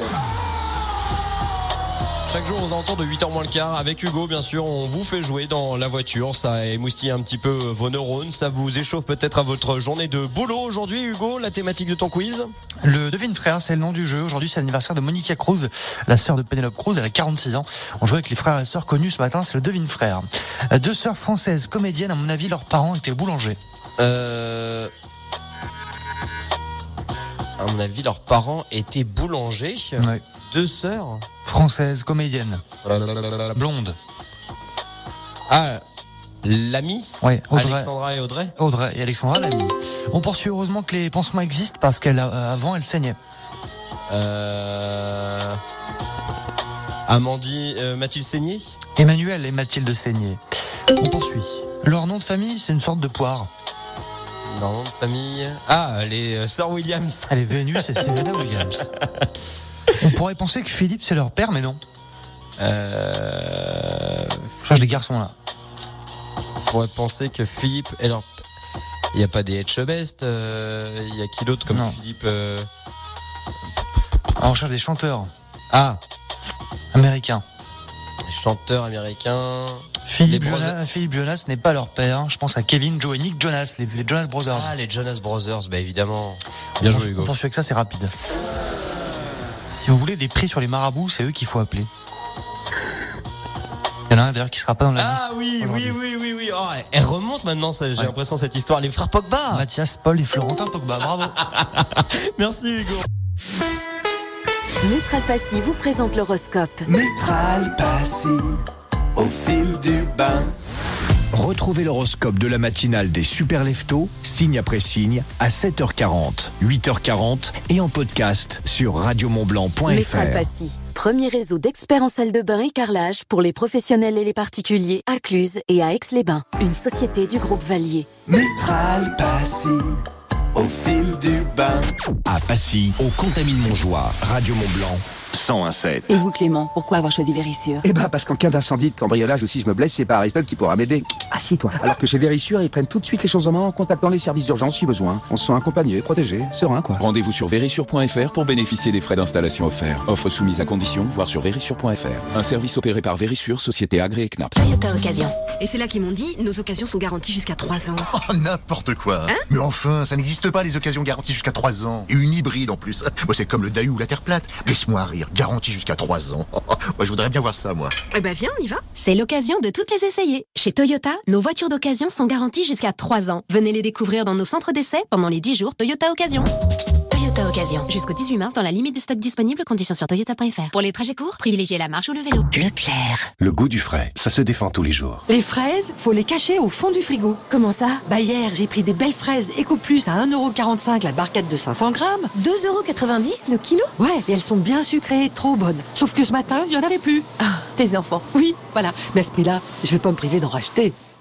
Chaque jour aux alentours de huit heures moins le quart, avec Hugo bien sûr, on vous fait jouer dans la voiture, ça émoustille un petit peu vos neurones, ça vous échauffe peut-être à votre journée de boulot. Aujourd'hui Hugo, la thématique de ton quiz? Le Devine Frère, c'est le nom du jeu. Aujourd'hui, c'est l'anniversaire de Monica Cruz, la sœur de Penelope Cruz. Elle a quarante-six ans. On joue avec les frères et sœurs connus ce matin, c'est le Devine Frère. Deux sœurs françaises, comédiennes, à mon avis, leurs parents étaient boulangers. Euh... À mon avis, leurs parents étaient boulangers. Ouais. Deux sœurs Françaises, comédiennes. Blondes. Ah, l'ami Ouais, Audrey. Alexandra et Audrey Audrey et Alexandra, l'ami. On poursuit heureusement que les pansements existent parce qu'avant, elle saignait. Euh... Amandie, euh, Mathilde Seigné. Emmanuel et Mathilde Seigné. On poursuit. Leur nom de famille, c'est une sorte de poire. Leur nom de famille. Ah, les euh, sœurs Williams. Elle est Vénus et Serena Williams. On pourrait penser que Philippe, c'est leur père, mais non. Euh... Je cherche les garçons là. On pourrait penser que Philippe est leur. Il n'y a pas des Etchebest. Euh... Il y a qui d'autre comme Non. Philippe euh... Alors, on cherche des chanteurs Ah, américains. chanteur américain. Philippe Les Jonas, Brothers- Philippe Jonas n'est pas leur père. Je pense à Kevin, Joe et Nick Jonas, les, les Jonas Brothers. Ah, les Jonas Brothers, bah évidemment. Bien On- joué Hugo. On poursuit avec ça, c'est rapide. Si vous voulez des prix sur les marabouts, c'est eux qu'il faut appeler. Il y en a un d'ailleurs qui sera pas dans la liste. Ah oui, oui, aujourd'hui. oui, oui, oui. Oh, elle remonte maintenant, ça, j'ai Ouais. l'impression, cette histoire. Les frères Pogba. Mathias, Paul et Florentin Pogba, bravo. Merci Hugo. Métral Passy vous présente l'horoscope. Métral Passy, au fil du bain. Retrouvez l'horoscope de la matinale des Super Leftos, signe après signe, à sept heures quarante, huit heures quarante et en podcast sur radio mont blanc point f Métral r. Passy, premier réseau d'experts en salle de bain et carrelage pour les professionnels et les particuliers à Cluse et à Aix-les-Bains. Une société du groupe Valier. Métral Passy, au fil du bain. À Passy, au Contamine-Montjoie, radio Mont Blanc, cent un virgule sept. Et vous, Clément, pourquoi avoir choisi Vérissure? Eh ben, parce qu'en cas d'incendie, de cambriolage ou si je me blesse, c'est pas Aristote qui pourra m'aider. Assis-toi. Alors que chez Vérissure, ils prennent tout de suite les choses en main en contactant les services d'urgence si besoin. On se sent accompagné, protégé, serein, quoi. Rendez-vous sur vérissure point f r pour bénéficier des frais d'installation offerts. Offre soumise à condition, voir sur vérissure point f r. Un service opéré par Vérissure, société agréée C N A P S. Toyota Occasion. Et c'est là qu'ils m'ont dit, nos occasions sont garanties jusqu'à trois ans. Oh, n'importe quoi. Mais enfin, ça n'existe pas les occasions garanties jusqu'à trois ans. Et une hybride en plus. Moi, c'est comme le Daewoo ou la Terre plate. Laisse-moi rire, garantie jusqu'à trois ans. Moi, je voudrais bien voir ça, moi. Eh ben viens, on y va. C'est l'occasion de toutes les essayer. Chez Toyota, nos voitures d'occasion sont garanties jusqu'à trois ans. Venez les découvrir dans nos centres d'essai pendant les dix jours Toyota Occasion. Toyota Occasion. Jusqu'au dix-huit mars dans la limite des stocks disponibles, conditions sur toyota point f r. Pour les trajets courts, privilégiez la marche ou le vélo. Leclerc. Le goût du frais, ça se défend tous les jours. Les fraises, faut les cacher au fond du frigo. Comment ça? Bah hier, j'ai pris des belles fraises Eco Plus à un euro quarante-cinq la barquette de cinq cents grammes. deux euros quatre-vingt-dix le kilo? Ouais, et elles sont bien sucrées, trop bonnes. Sauf que ce matin, il y en avait plus. Ah, tes enfants. Oui, voilà. Mais à ce prix-là, je vais pas me priver d'en racheter.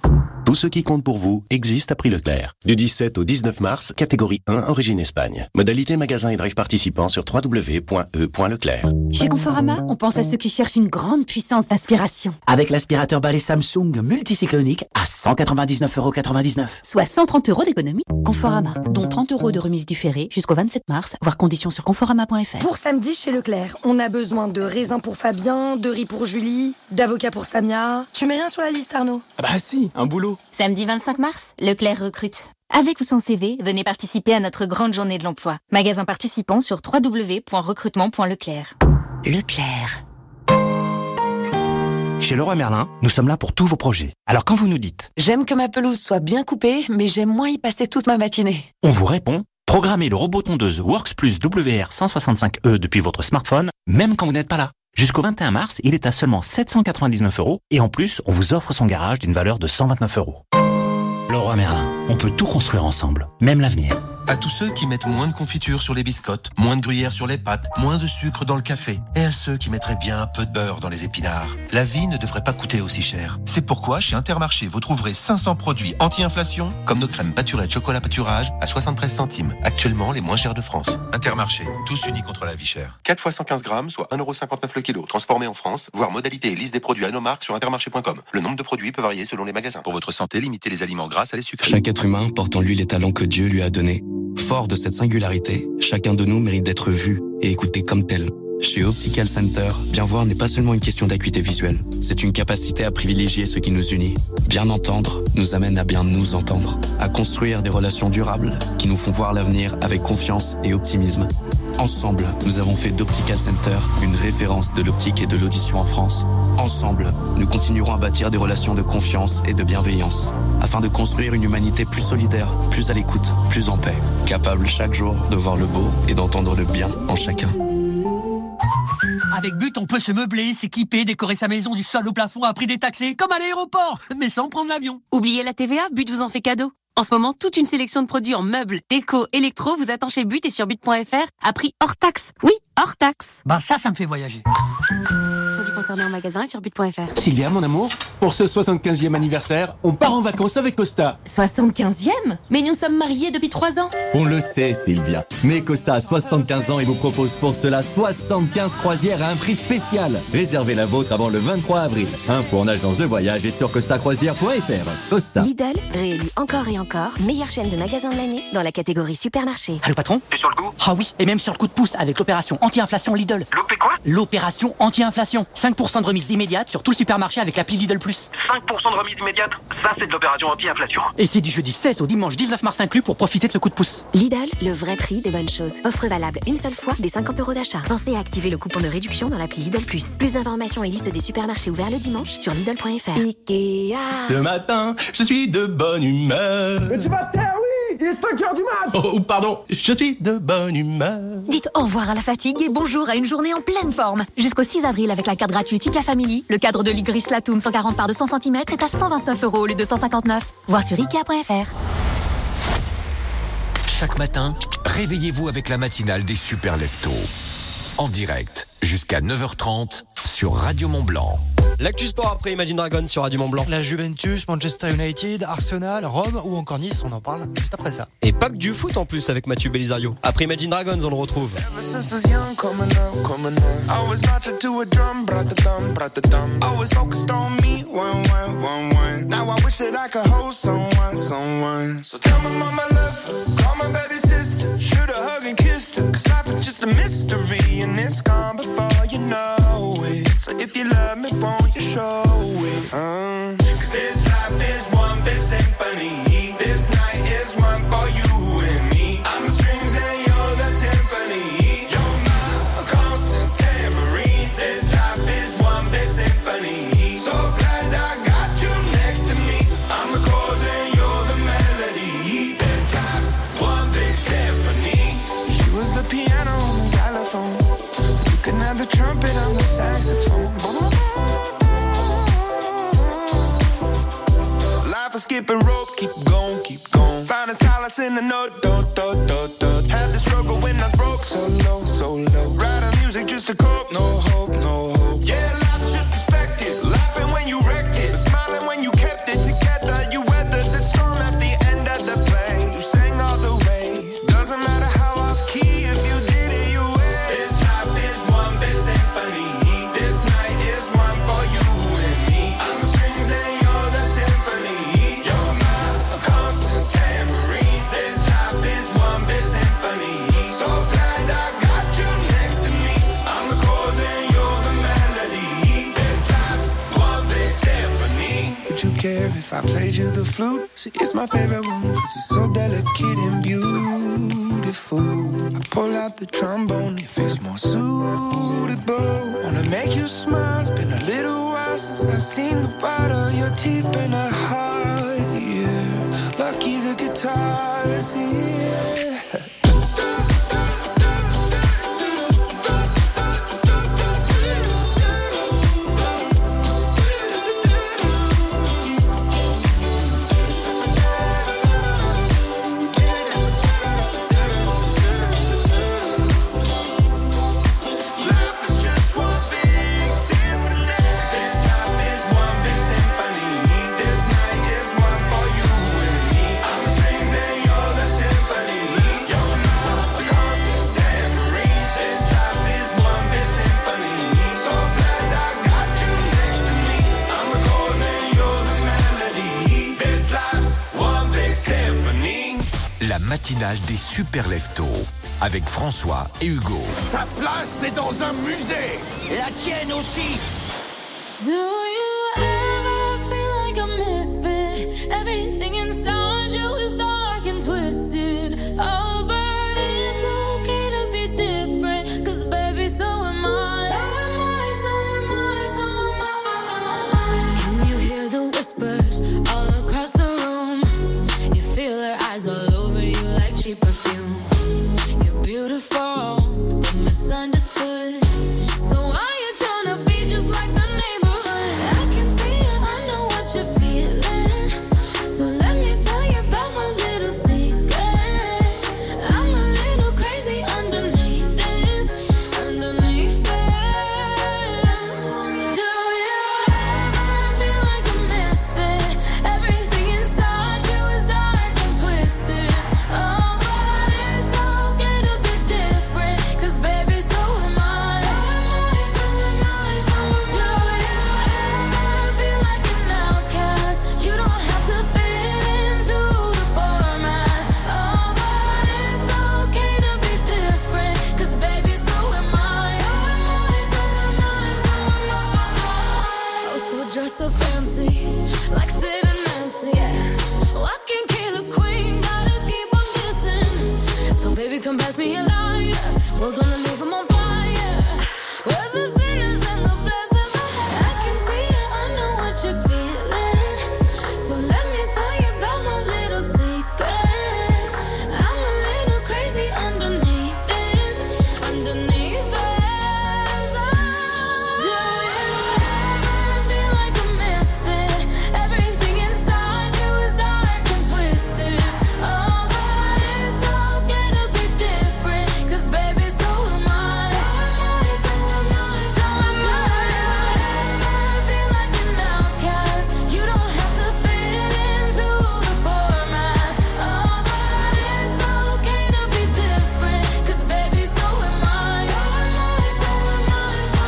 Tout ce qui compte pour vous existe à prix Leclerc. Du dix-sept au dix-neuf mars, catégorie un, origine Espagne. Modalité magasin et drive participants sur w w w point e point leclerc. Chez Conforama, on pense à ceux qui cherchent une grande puissance d'aspiration. Avec l'aspirateur balai Samsung multicyclonique à cent quatre-vingt-dix-neuf euros quatre-vingt-dix-neuf. Soit cent trente euros d'économie. Conforama, dont trente euros de remise différée jusqu'au vingt-sept mars, voir conditions sur conforama point f r. Pour samedi chez Leclerc, on a besoin de raisins pour Fabien, de riz pour Julie, d'avocat pour Samia. Tu mets rien sur la liste, Arnaud? Ah bah si, un boulot. Samedi vingt-cinq mars, Leclerc recrute. Avec ou sans C V, venez participer à notre grande journée de l'emploi. Magasin participant sur w w w point recrutement point leclerc. Leclerc. Chez Leroy Merlin, nous sommes là pour tous vos projets. Alors quand vous nous dites « J'aime que ma pelouse soit bien coupée, mais j'aime moins y passer toute ma matinée », on vous répond « Programmez le robot tondeuse Works Plus W R cent soixante-cinq E depuis votre smartphone, même quand vous n'êtes pas là. Jusqu'au vingt et un mars, il est à seulement sept cent quatre-vingt-dix-neuf euros et en plus, on vous offre son garage d'une valeur de cent vingt-neuf euros. Leroy Merlin, on peut tout construire ensemble, même l'avenir. À tous ceux qui mettent moins de confiture sur les biscottes, moins de gruyère sur les pâtes, moins de sucre dans le café, et à ceux qui mettraient bien un peu de beurre dans les épinards. La vie ne devrait pas coûter aussi cher. C'est pourquoi chez Intermarché, vous trouverez cinq cents produits anti-inflation, comme nos crèmes pâturettes chocolat pâturage à soixante-treize centimes, actuellement les moins chers de France. Intermarché, tous unis contre la vie chère. quatre fois cent quinze grammes, soit un euro cinquante-neuf le kilo, transformé en France, voir modalité et liste des produits à nos marques sur intermarché point com. Le nombre de produits peut varier selon les magasins. Pour votre santé, limitez les aliments gras à les sucrés. Chaque être humain porte en lui les talents que Dieu lui a donnés. Fort de cette singularité, chacun de nous mérite d'être vu et écouté comme tel. Chez Optical Center, bien voir n'est pas seulement une question d'acuité visuelle, c'est une capacité à privilégier ce qui nous unit. Bien entendre nous amène à bien nous entendre, à construire des relations durables qui nous font voir l'avenir avec confiance et optimisme. Ensemble, nous avons fait d'Optical Center une référence de l'optique et de l'audition en France. Ensemble, nous continuerons à bâtir des relations de confiance et de bienveillance, afin de construire une humanité plus solidaire, plus à l'écoute, plus en paix, capable chaque jour de voir le beau et d'entendre le bien en chacun. Avec But, on peut se meubler, s'équiper, décorer sa maison du sol au plafond à prix détaxé, comme à l'aéroport, mais sans prendre l'avion. Oubliez la T V A, But vous en fait cadeau. En ce moment, toute une sélection de produits en meubles, déco, électro vous attend chez But et sur but point f r à prix hors taxe. Oui, hors taxe. Bah ça, ça me fait voyager. Produits concernés en magasin et sur but point f r. Sylvia, mon amour, pour ce soixante-quinzième anniversaire, on part en vacances avec Costa. soixante-quinzième? Mais nous sommes mariés depuis trois ans. On le sait, Sylvia. Mais Costa a soixante-quinze ans et vous propose pour cela soixante-quinze croisières à un prix spécial. Réservez la vôtre avant le vingt-trois avril. Info en agence de voyage et sur costa croisière point f r. Costa. Lidl, réélu encore et encore, meilleure chaîne de magasins de l'année dans la catégorie supermarché. Allô patron? T'es sur le coup? Ah oui, et même sur le coup de pouce avec l'opération anti-inflation Lidl. L'opé quoi? L'opération anti-inflation. cinq pour cent de remise immédiate sur tout le supermarché avec l'appli Lidl Plus. cinq pour cent de remise immédiate? Ça, c'est de l'opération anti-inflation. Et c'est du jeudi seize au dimanche dix-neuf mars inclus pour profiter de ce coup de pouce. Lidl, le vrai prix des bonnes choses. Offre valable une seule fois des cinquante euros d'achat. Pensez à activer le coupon de réduction dans l'appli Lidl Plus. Plus d'informations et liste des supermarchés ouverts le dimanche sur Lidl point f r. Ikea. Ce matin, je suis de bonne humeur. Mais tu vas te taire, oui! Il est cinq heures du mat! Oh, pardon, je suis de bonne humeur. Dites au revoir à la fatigue et bonjour à une journée en pleine forme. Jusqu'au six avril avec la carte gratuite IKEA Family, le cadre de lit gris Latoum cent quarante par deux cents centimètres est à cent vingt-neuf euros au lieu de cent cinquante-neuf. Voir sur ikea point f r. Chaque matin, réveillez-vous avec la matinale des Super Leftos. En direct, jusqu'à neuf heures trente sur Radio Mont-Blanc. L'actu sport après Imagine Dragons sur Radio Mont-Blanc. La Juventus, Manchester United, Arsenal, Rome ou encore Nice, on en parle juste après ça. Et pas que du foot en plus avec Mathieu Belisario. Après Imagine Dragons, on le retrouve. So if you love me, won't you show it? Uh, Cause this life is one big symphony. This night is one for you and me. I'm the strings and you're the timpani. You're my constant tambourine. This life is one big symphony. So glad I got you next to me. I'm the chords and you're the melody. This life's one big symphony. She was the piano and the xylophone. You can have the trumpet on the saxophone. Life is skipping rope, keep going, keep going. Finding solace in the note, do, do, do, do. Had the struggle when I was broke, so low, so low. Writing music just to cope, no hope, no hope. Yeah, life's just perspective. Laughing when you wrecked it, smiling when you kept it together. You weathered would you care if I played you the flute? See, it's my favorite one, cause it's so delicate and beautiful. I pull out the trombone if it's more suitable. Wanna make you smile, it's been a little while since I've seen the white of your teeth. Been a hard year, lucky the guitar is here. La matinale des super leftos avec François et Hugo. Sa place, c'est dans un musée. La tienne aussi. Do you ever feel like a misfit? Everything inside you is dark and twisted. Oh, but it's okay to be different. Cause baby, so am I. So am I, so am I, so am I. Can you hear the whispers all across the room? You feel their eyes all over you like cheap perfume. You're beautiful, but misunderstood. So why you tryna be just like the neighborhood? I can see it, I know what you're feeling. So let me tell you about my little secret. I'm a little crazy underneath this, underneath this. Do you ever feel like a misfit? Everything inside you is dark and twisted. Oh, but it's okay to be different. Cause baby, so am I. So am I, so am I, so am I. Do you ever feel like an outcast? You don't have to fit into the format. Oh, but it's okay to be different. Cause baby, so am I. So am I, so am I, so am I. Oh, so dress so fancy, like Sid and Nancy. Yeah. Walking killer queen, gotta keep on kissing. So baby, come pass me a lighter. We're gonna leave them on fire. We're the sinners and the blessings. I can see it, I know what you're feeling. So let me tell you about my little secret. I'm a little crazy underneath this, underneath this. Do you ever feel like a misfit? Everything inside you is dark and twisted. Oh, but it's okay to be different. Cause baby, so am I. So am I, so am I, so am I. Do you ever feel like an outcast? You don't have to fit into the format. Oh, but it's okay to be different. Cause baby, so am I. So am I, so am I, so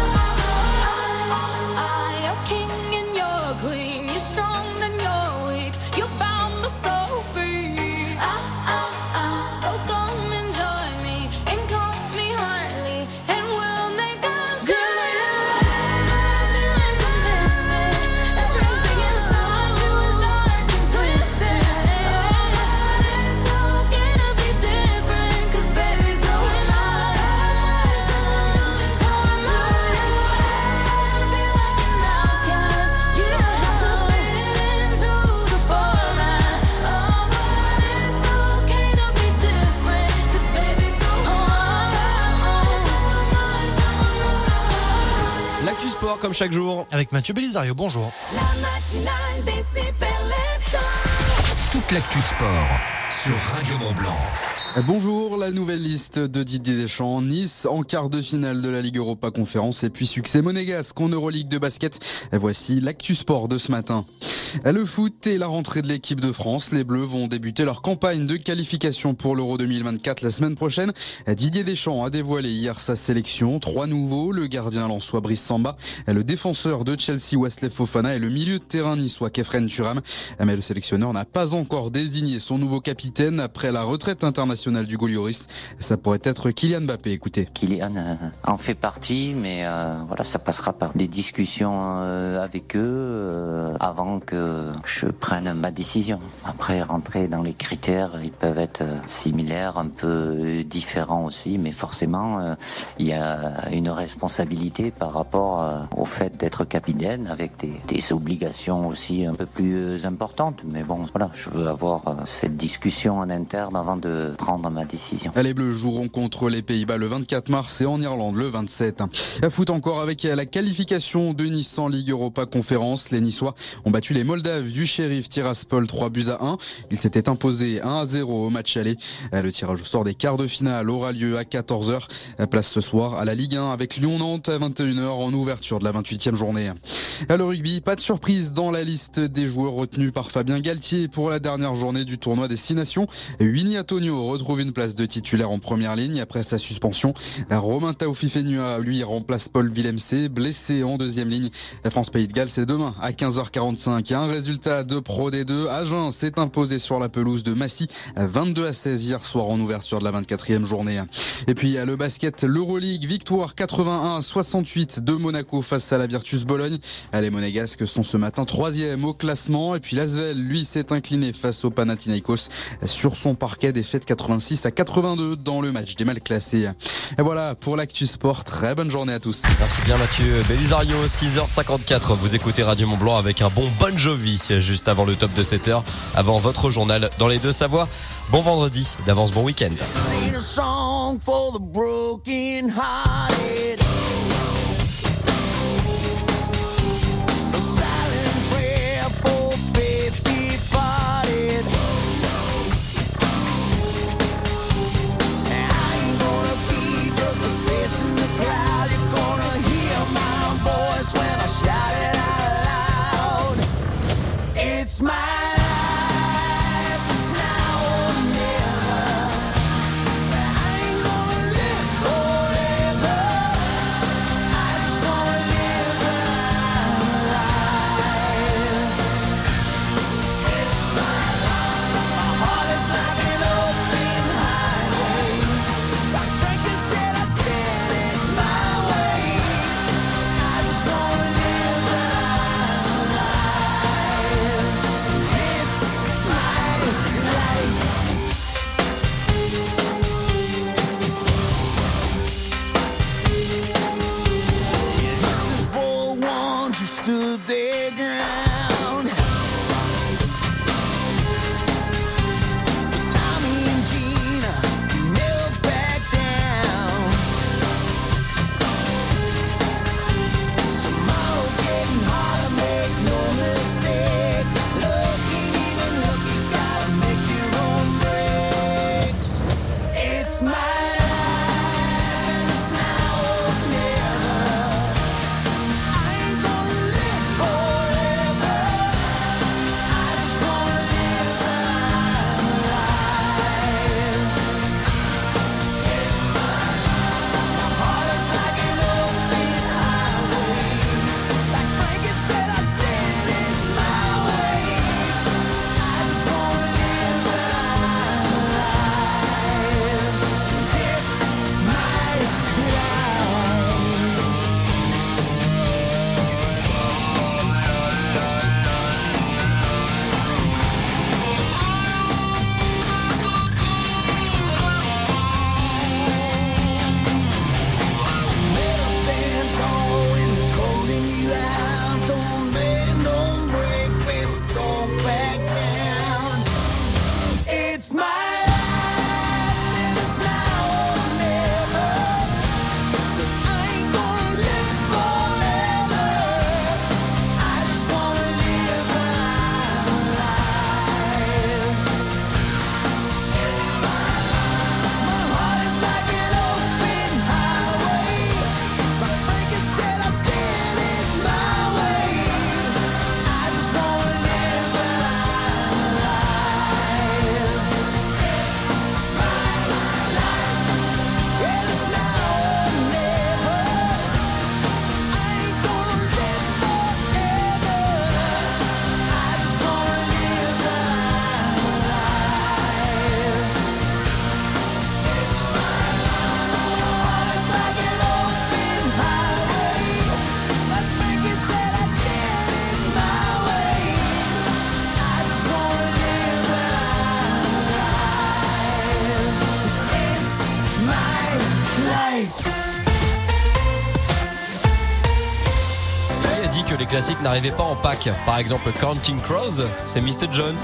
am I. You're king and you're queen. You're strong and you're weak. You're bound but so free. Ah, ah, ah. So come and join me and call me Harley, and we'll make us good. Do you ever feel like a misfit? Everything inside you is dark and twisted. Oh, but it's okay to be different. Cause baby, so am I. So am I, so am I. Do you ever feel like an outcast? You don't have to fit into the format. Oh, but it's okay to be different. Cause baby, so am I. So am I, so am I, so am I. L'actu sport comme chaque jour. Avec Mathieu Belisario, bonjour. La matinale des super leftos. Toute l'actu sport sur Radio Mont-Blanc. Bonjour, la nouvelle liste de Didier Deschamps. Nice en quart de finale de la Ligue Europa Conférence et puis succès monégasque en Euroleague de basket. Voici l'actu sport de ce matin. Le foot et la rentrée de l'équipe de France. Les Bleus vont débuter leur campagne de qualification pour l'Euro deux mille vingt-quatre la semaine prochaine. Didier Deschamps a dévoilé hier sa sélection. Trois nouveaux, le gardien lensois Brice Samba, le défenseur de Chelsea Wesley Fofana et le milieu de terrain niçois Kefren Turam. Mais le sélectionneur n'a pas encore désigné son nouveau capitaine après la retraite internationale national du Golioris. Ça pourrait être Kylian Mbappé, écoutez. Kylian euh, en fait partie, mais euh, voilà, ça passera par des discussions euh, avec eux euh, avant que je prenne ma décision. Après, rentrer dans les critères, ils peuvent être similaires, un peu différents aussi, mais forcément, euh, il y a une responsabilité par rapport euh, au fait d'être capitaine, avec des, des obligations aussi un peu plus importantes. Mais bon, voilà, je veux avoir euh, cette discussion en interne avant de prendre ma décision. Les Bleus joueront contre les Pays-Bas le vingt-quatre mars et en Irlande le vingt-sept. La foot encore avec la qualification de Nice en Ligue Europa Conférence. Les Niçois ont battu les Moldaves du Sheriff Tiraspol trois buts à un. Ils s'étaient imposés un à zéro au match aller. Le tirage au sort des quarts de finale aura lieu à quatorze heures. Place ce soir à la Ligue un avec Lyon-Nantes à vingt et une heures en ouverture de la vingt-huitième journée. Le rugby, pas de surprise dans la liste des joueurs retenus par Fabien Galtier pour la dernière journée du tournoi Destination. Winnie Antonio retrouve une place de titulaire en première ligne après sa suspension. Romain Taofifenua, lui, remplace Paul Villemc, blessé en deuxième ligne. La France-Pays de Galles, c'est demain à quinze heures quarante-cinq. Un résultat de Pro D deux. Agen s'est imposé sur la pelouse de Massy vingt-deux à seize hier soir en ouverture de la vingt-quatrième journée. Et puis le basket, l'Euroleague, victoire quatre-vingt-un à soixante-huit de Monaco face à la Virtus Bologne. Les Monégasques sont ce matin troisième au classement. Et puis l'Asvel, lui, s'est incliné face au Panathinaikos sur son parquet, défaite quatre-vingt-six à quatre-vingt-deux dans le match des mal classés. Et voilà pour l'actu sport. Très bonne journée à tous. Merci bien Mathieu Belisario. Six heures cinquante-quatre. Vous écoutez Radio Mont-Blanc avec un bon Bon Jovi juste avant le top de sept heures, avant votre journal dans les Deux-Savoie. Bon vendredi, d'avance bon week-end. It's my life, it's now or never. I ain't gonna live forever. I just wanna live my life. It's my life. My heart is like an open highway. Like Franklin said, I did it my way. I just wanna live my life. Stood their ground. For Tommy and Gina, never back down. Tomorrow's getting harder, make no mistake. Looking, even looking, gotta make your own breaks. It's my forever. dit que les classiques n'arrivaient pas en pack. Par exemple, Counting Crows, c'est mister Jones.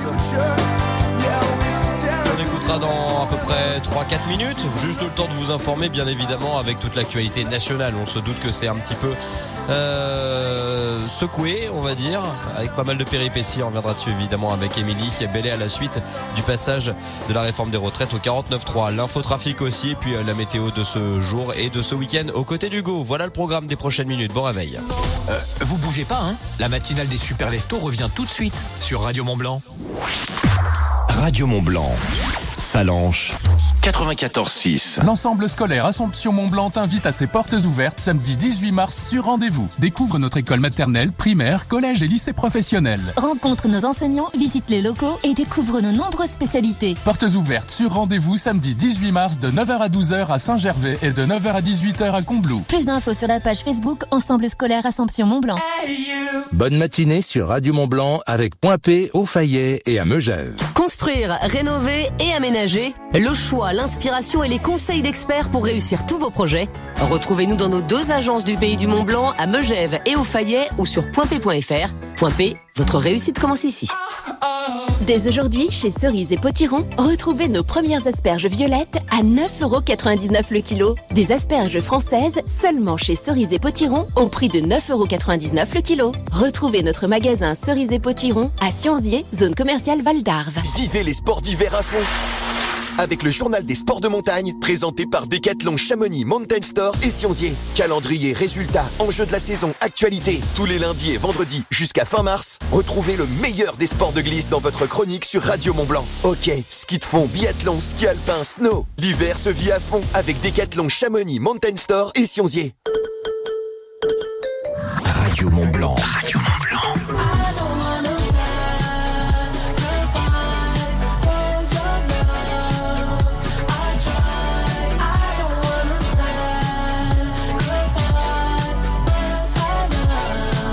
On écoutera dans à peu près trois à quatre minutes. Juste le temps de vous informer, bien évidemment, avec toute l'actualité nationale. On se doute que c'est un petit peu euh, secoué, on va dire, avec pas mal de péripéties. On reviendra dessus, évidemment, avec Émilie Bellé à la suite du passage de la réforme des retraites au quarante-neuf trois. L'infotrafic aussi, et puis la météo de ce jour et de ce week-end aux côtés d'Hugo. Voilà le programme des prochaines minutes. Bon réveil. Euh, vous bougez pas, hein? La matinale des Super Leftos revient tout de suite sur Radio Mont-Blanc. Radio Mont-Blanc, Salanches, quatre-vingt-quatorze six. L'ensemble scolaire Assomption Mont-Blanc t'invite à ses portes ouvertes samedi dix-huit mars sur rendez-vous. Découvre notre école maternelle, primaire, collège et lycée professionnel. Rencontre nos enseignants, visite les locaux et découvre nos nombreuses spécialités. Portes ouvertes sur rendez-vous samedi dix-huit mars de neuf heures à douze heures à Saint-Gervais et de neuf heures à dix-huit heures à Combloux. Plus d'infos sur la page Facebook Ensemble scolaire Assomption Mont-Blanc. Bonne matinée sur Radio Mont-Blanc avec Point P, au Fayet et à Megève. Construire, rénover et aménager, le choix, l'inspiration et les conseils d'experts pour réussir tous vos projets. Retrouvez-nous dans nos deux agences du Pays du Mont-Blanc à Megève et au Fayet ou sur point p point f r. Point P, votre réussite commence ici. Dès aujourd'hui, chez Cerise et Potiron, retrouvez nos premières asperges violettes à neuf euros quatre-vingt-dix-neuf le kilo. Des asperges françaises seulement chez Cerise et Potiron au prix de neuf euros quatre-vingt-dix-neuf le kilo. Retrouvez notre magasin Cerise et Potiron à Sionzier, zone commerciale Val d'Arve. Vivez les sports d'hiver à fond avec le journal des sports de montagne présenté par Decathlon Chamonix Mountain Store et Sionzier. Calendrier, résultats, enjeux de la saison, actualité. Tous les lundis et vendredis jusqu'à fin mars, retrouvez le meilleur des sports de glisse dans votre chronique sur Radio Mont-Blanc. Hockey, ski de fond, biathlon, ski alpin, snow. L'hiver se vit à fond avec Decathlon Chamonix Mountain Store et Sionzier. Radio Mont-Blanc. Radio Mont-Blanc.